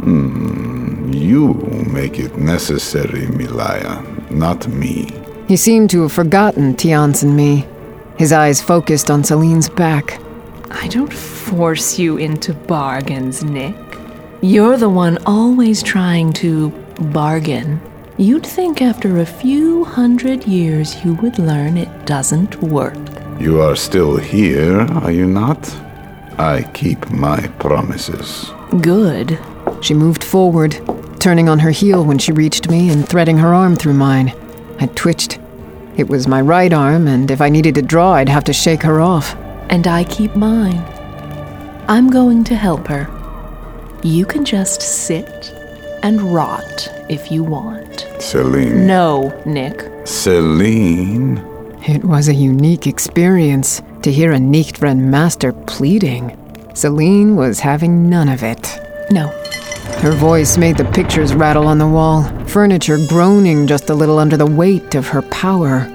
Mm, you make it necessary, Milaya, not me. He seemed to have forgotten Tiance and me, his eyes focused on Celine's back. I don't force you into bargains, Nick. You're the one always trying to bargain. You'd think after a few hundred years you would learn it doesn't work. You are still here, are you not? I keep my promises. Good. She moved forward, turning on her heel when she reached me and threading her arm through mine. I twitched. It was my right arm, and if I needed to draw, I'd have to shake her off. And I keep mine. I'm going to help her. You can just sit and rot if you want. Celine. No, Nick. Celine. It was a unique experience to hear a Nichtren master pleading. Celine was having none of it. No. Her voice made the pictures rattle on the wall, furniture groaning just a little under the weight of her power.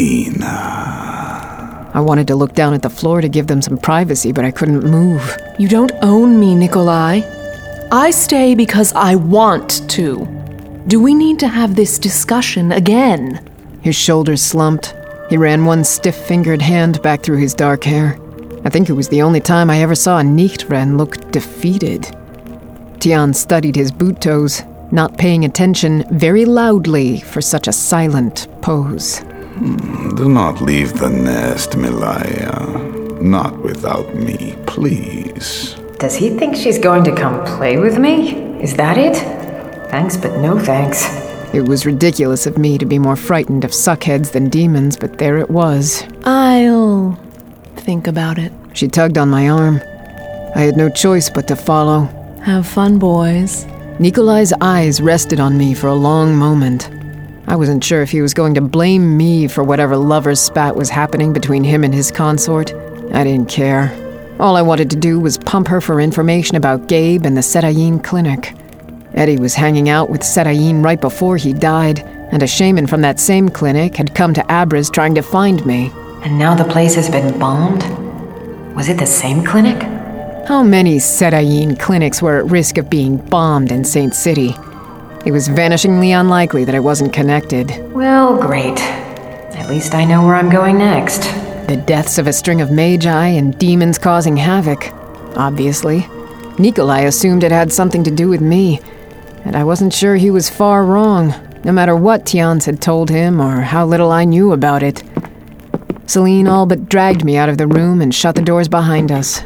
Lena. I wanted to look down at the floor to give them some privacy, but I couldn't move. You don't own me, Nikolai. I stay because I want to. Do we need to have this discussion again? His shoulders slumped. He ran one stiff-fingered hand back through his dark hair. I think it was the only time I ever saw a Nichtren look defeated. Tiance studied his boot toes, not paying attention very loudly for such a silent pose. Do not leave the nest, Milaya. Not without me, please. Does he think she's going to come play with me? Is that it? Thanks, but no thanks. It was ridiculous of me to be more frightened of suckheads than demons, but there it was. I'll think about it. She tugged on my arm. I had no choice but to follow. Have fun, boys. Nikolai's eyes rested on me for a long moment. I wasn't sure if he was going to blame me for whatever lover's spat was happening between him and his consort. I didn't care. All I wanted to do was pump her for information about Gabe and the Setayin clinic. Eddie was hanging out with Setayin right before he died, and a shaman from that same clinic had come to Abras trying to find me. And now the place has been bombed? Was it the same clinic? How many Setayin clinics were at risk of being bombed in Saint City? It was vanishingly unlikely that I wasn't connected. Well, great. At least I know where I'm going next. The deaths of a string of magi and demons causing havoc. Obviously. Nikolai assumed it had something to do with me, and I wasn't sure he was far wrong, no matter what Tiance had told him or how little I knew about it. Celine all but dragged me out of the room and shut the doors behind us.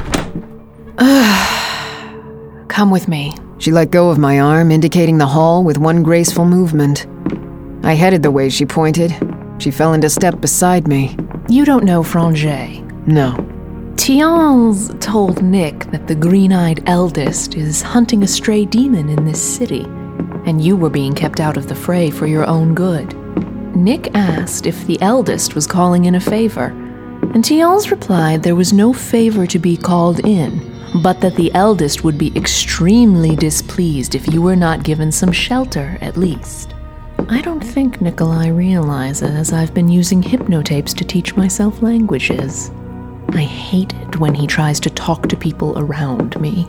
Come with me. She let go of my arm, indicating the hall with one graceful movement. I headed the way she pointed. She fell into step beside me. You don't know Frangé? No. Tiance told Nick that the green-eyed eldest is hunting a stray demon in this city, and you were being kept out of the fray for your own good. Nick asked if the eldest was calling in a favor, and Tiance replied there was no favor to be called in, but that the eldest would be extremely displeased if you were not given some shelter, at least. I don't think Nikolai realizes I've been using hypnotapes to teach myself languages. I hate it when he tries to talk to people around me.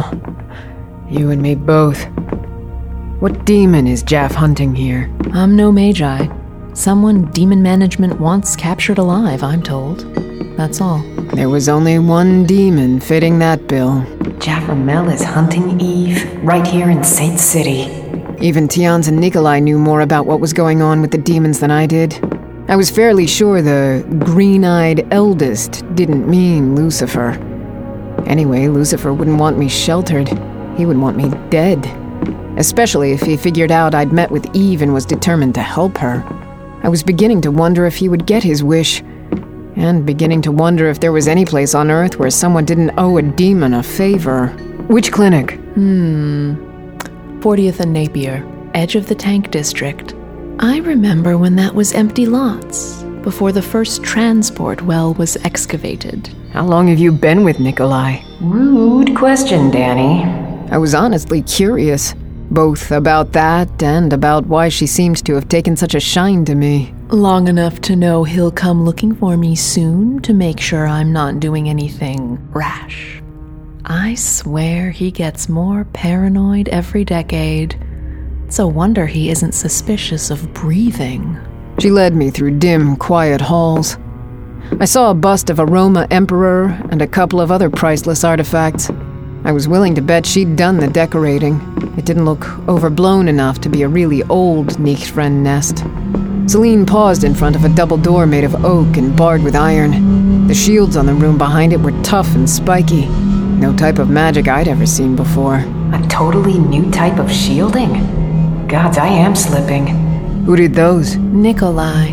You and me both. What demon is Jaff hunting here? I'm no magi. Someone demon management wants captured alive, I'm told. That's all. There was only one demon fitting that bill. Jaframel is hunting Eve right here in Saint City. Even Tiance and Nikolai knew more about what was going on with the demons than I did. I was fairly sure the green-eyed eldest didn't mean Lucifer. Anyway, Lucifer wouldn't want me sheltered. He would want me dead. Especially if he figured out I'd met with Eve and was determined to help her. I was beginning to wonder if he would get his wish, and beginning to wonder if there was any place on Earth where someone didn't owe a demon a favor. Which clinic? Hmm. fortieth and Napier, edge of the Tank District. I remember when that was empty lots, before the first transport well was excavated. How long have you been with Nikolai? Rude question, Danny. I was honestly curious, both about that and about why she seemed to have taken such a shine to me. Long enough to know he'll come looking for me soon to make sure I'm not doing anything rash. I swear he gets more paranoid every decade. It's a wonder he isn't suspicious of breathing. She led me through dim, quiet halls. I saw a bust of a Roma emperor and a couple of other priceless artifacts. I was willing to bet she'd done the decorating. It didn't look overblown enough to be a really old Nichtfriend nest. Celine paused in front of a double door made of oak and barred with iron. The shields on the room behind it were tough and spiky. No type of magic I'd ever seen before. A totally new type of shielding? Gods, I am slipping. Who did those? Nikolai.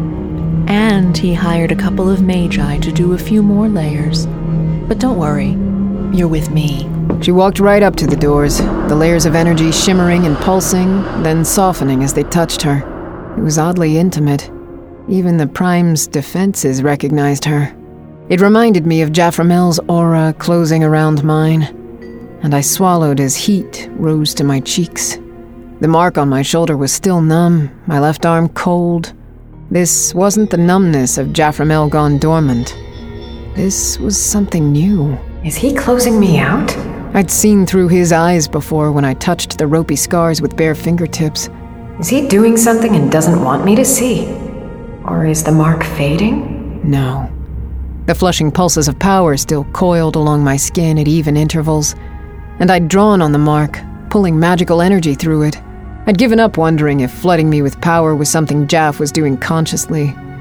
And he hired a couple of magi to do a few more layers. But don't worry, you're with me. She walked right up to the doors, the layers of energy shimmering and pulsing, then softening as they touched her. It was oddly intimate. Even the Prime's defenses recognized her. It reminded me of Jaframel's aura closing around mine, and I swallowed as heat rose to my cheeks. The mark on my shoulder was still numb, my left arm cold. This wasn't the numbness of Jaframel gone dormant. This was something new. Is he closing me out? I'd seen through his eyes before when I touched the ropey scars with bare fingertips. Is he doing something and doesn't want me to see? Or is the mark fading? No. The flushing pulses of power still coiled along my skin at even intervals, and I'd drawn on the mark, pulling magical energy through it. I'd given up wondering if flooding me with power was something Jaff was doing consciously.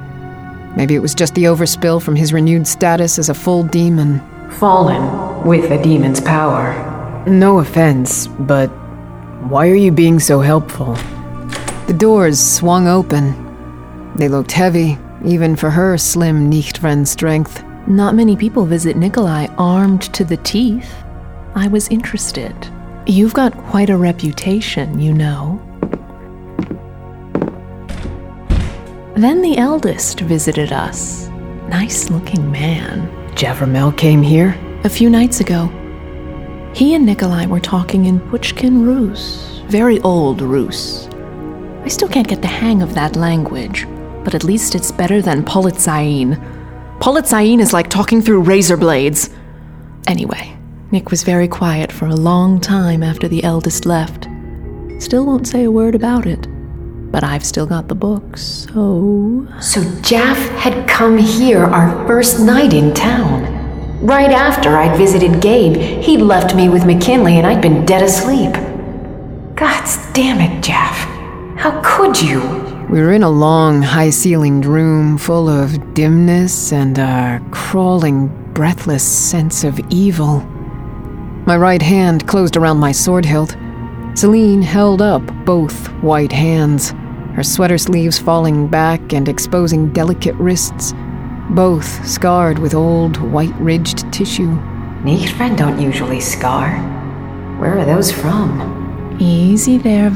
Maybe it was just the overspill from his renewed status as a full demon. Fallen with a demon's power. No offense, but why are you being so helpful? The doors swung open. They looked heavy, even for her slim Nichtren strength. Not many people visit Nikolai armed to the teeth. I was interested. You've got quite a reputation, you know. Then the eldest visited us. Nice-looking man. Jaffremel came here? A few nights ago. He and Nikolai were talking in Puchkin Rus. Very old Rus. I still can't get the hang of that language, but at least it's better than Politzain. Politzain is like talking through razor blades. Anyway, Nick was very quiet for a long time after the eldest left. Still won't say a word about it. But I've still got the books, so... So Jaff had come here our first night in town. Right after I'd visited Gabe, he'd left me with McKinley and I'd been dead asleep. God damn it, Jaff. How could you? We were in a long, high-ceilinged room full of dimness and a crawling, breathless sense of evil. My right hand closed around my sword hilt. Celine held up both white hands, her sweater sleeves falling back and exposing delicate wrists, both scarred with old, white-ridged tissue. Nichtren don't usually scar. Where are those from? Easy there,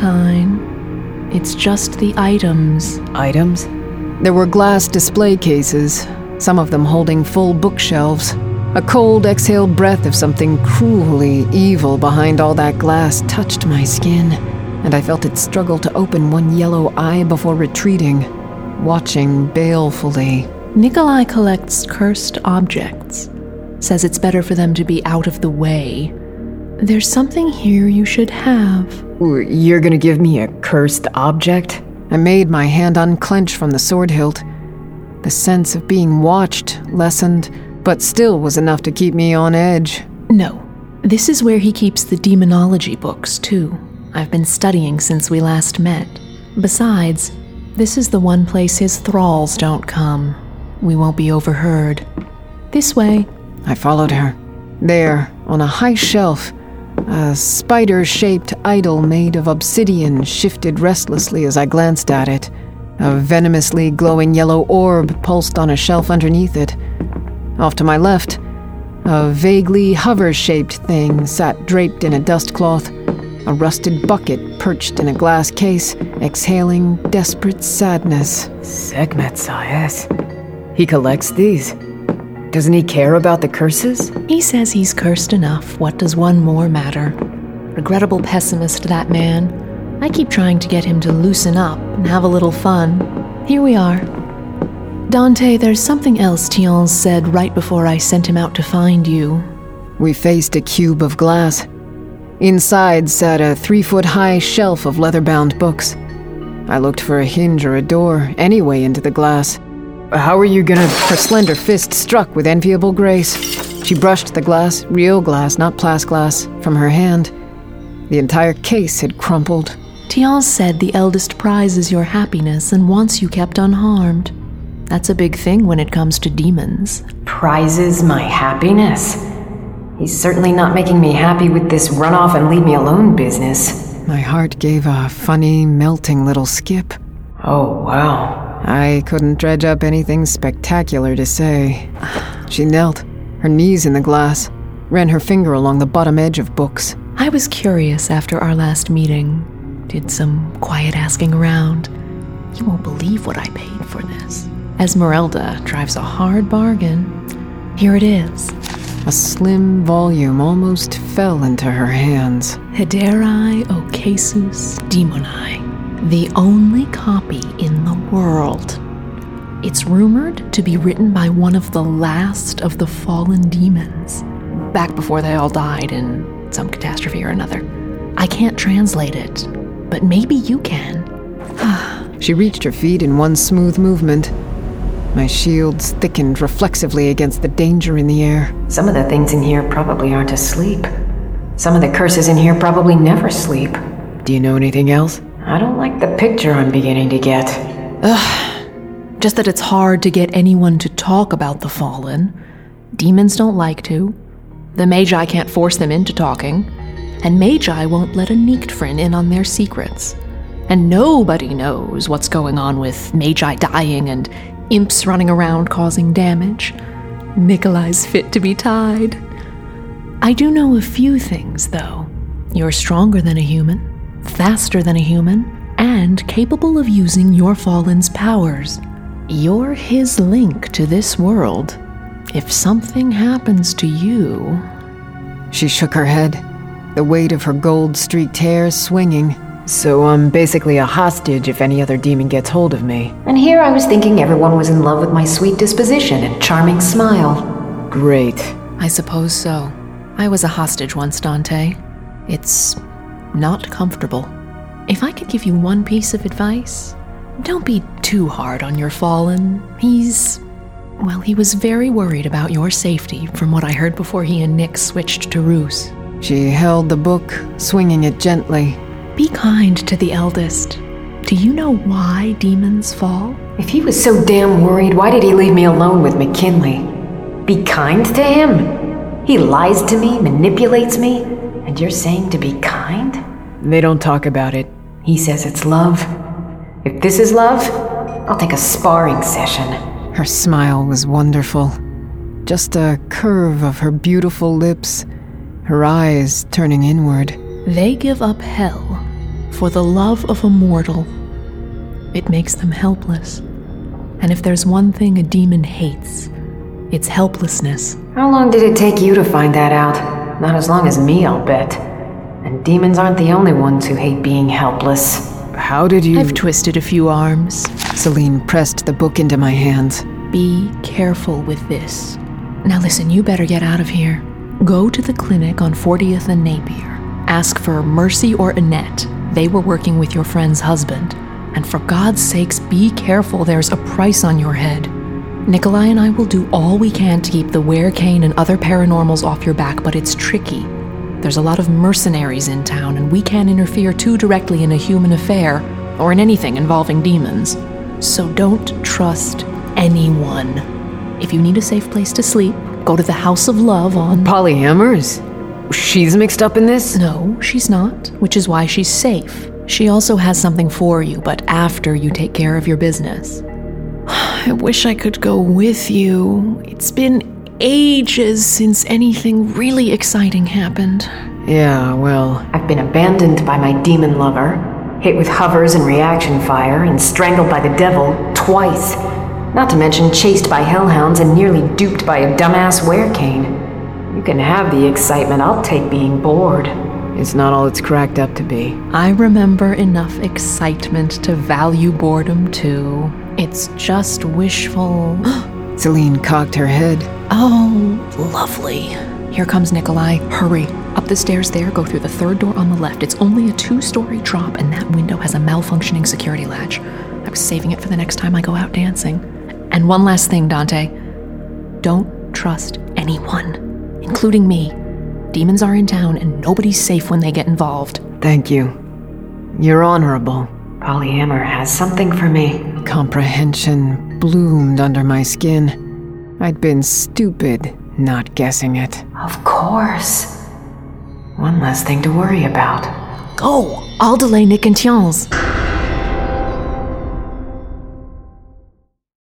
Valentine. It's just the items. Items? There were glass display cases, some of them holding full bookshelves. A cold, exhaled breath of something cruelly evil behind all that glass touched my skin, and I felt it struggle to open one yellow eye before retreating, watching balefully. Nikolai collects cursed objects. Says it's better for them to be out of the way. There's something here you should have. You're gonna give me a cursed object? I made my hand unclench from the sword hilt. The sense of being watched lessened, but still was enough to keep me on edge. No. This is where he keeps the demonology books, too. I've been studying since we last met. Besides, this is the one place his thralls don't come. We won't be overheard. This way. I followed her. There, on a high shelf, a spider-shaped idol made of obsidian shifted restlessly as I glanced at it. A venomously glowing yellow orb pulsed on a shelf underneath it. Off to my left, a vaguely hover-shaped thing sat draped in a dust cloth, a rusted bucket perched in a glass case, exhaling desperate sadness. Sekhmet Sayes. He collects these. Doesn't he care about the curses? He says he's cursed enough. What does one more matter? Regrettable pessimist, that man. I keep trying to get him to loosen up and have a little fun. Here we are. Dante, there's something else Tiens said right before I sent him out to find you. We faced a cube of glass. Inside sat a three-foot-high shelf of leather-bound books. I looked for a hinge or a door, any way into the glass. How are you gonna... Her slender fist struck with enviable grace. She brushed the glass, real glass, not plastglass, from her hand. The entire case had crumpled. Tiens said the eldest prizes your happiness and wants you kept unharmed. That's a big thing when it comes to demons. Prizes my happiness? He's certainly not making me happy with this run off and leave me alone business. My heart gave a funny, melting little skip. Oh, wow. I couldn't dredge up anything spectacular to say. She knelt, her knees in the glass, ran her finger along the bottom edge of books. I was curious after our last meeting. Did some quiet asking around. You won't believe what I paid for this. Esmeralda drives a hard bargain. Here it is. A slim volume almost fell into her hands. Hederae Ocasus Demoni. The only copy in the world. It's rumored to be written by one of the last of the fallen demons. Back before they all died in some catastrophe or another. I can't translate it, but maybe you can. She reached her feet in one smooth movement. My shields thickened reflexively against the danger in the air. Some of the things in here probably aren't asleep. Some of the curses in here probably never sleep. Do you know anything else? I don't like the picture I'm beginning to get. Ugh. Just that it's hard to get anyone to talk about the Fallen. Demons don't like to. The Magi can't force them into talking. And Magi won't let a Nichtfrin in on their secrets. And nobody knows what's going on with Magi dying and imps running around causing damage. Nikolai's fit to be tied. I do know a few things, though. You're stronger than a human, faster than a human, and capable of using your Fallen's powers. You're his link to this world. If something happens to you... She shook her head, the weight of her gold-streaked hair swinging. So I'm basically a hostage if any other demon gets hold of me. And here I was thinking everyone was in love with my sweet disposition and charming smile. Great. I suppose so. I was a hostage once, Dante. It's not comfortable. If I could give you one piece of advice, don't be too hard on your Fallen. He's... well, he was very worried about your safety from what I heard before he and Nick switched to Roos. She held the book, swinging it gently. Be kind to the eldest. Do you know why demons fall? If he was so damn worried, why did he leave me alone with McKinley? Be kind to him? He lies to me, manipulates me, and you're saying to be kind? They don't talk about it. He says it's love. If this is love, I'll take a sparring session. Her smile was wonderful. Just a curve of her beautiful lips, her eyes turning inward. They give up hell for the love of a mortal. It makes them helpless. And if there's one thing a demon hates, it's helplessness. How long did it take you to find that out? Not as long as me, I'll bet. And demons aren't the only ones who hate being helpless. How did you... I've twisted a few arms. Celine pressed the book into my hands. Be careful with this. Now listen, you better get out of here. Go to the clinic on fortieth and Napier. Ask for Mercy or Annette. They were working with your friend's husband. And for God's sakes, be careful, there's a price on your head. Nikolai and I will do all we can to keep the Were-Cain and other paranormals off your back, but it's tricky. There's a lot of mercenaries in town, and we can't interfere too directly in a human affair, or in anything involving demons. So don't trust anyone. If you need a safe place to sleep, go to the House of Love on... Polyamorous? She's mixed up in this? No, she's not, which is why she's safe. She also has something for you, but after you take care of your business. I wish I could go with you. It's been ages since anything really exciting happened. Yeah, well... I've been abandoned by my demon lover, hit with hovers and reaction fire, and strangled by the devil twice. Not to mention chased by hellhounds and nearly duped by a dumbass Were-Cain. You can have the excitement, I'll take being bored. It's not all it's cracked up to be. I remember enough excitement to value boredom too. It's just wishful... Celine cocked her head. Oh, lovely. Here comes Nikolai. Hurry. Up the stairs there, go through the third door on the left. It's only a two-story drop, and that window has a malfunctioning security latch. I was saving it for the next time I go out dancing. And one last thing, Dante. Don't trust anyone. Including me. Demons are in town, and nobody's safe when they get involved. Thank you. You're honorable. Polyamor has something for me. Comprehension bloomed under my skin. I'd been stupid not guessing it. Of course. One less thing to worry about. Go! I'll delay Nick and Tien's.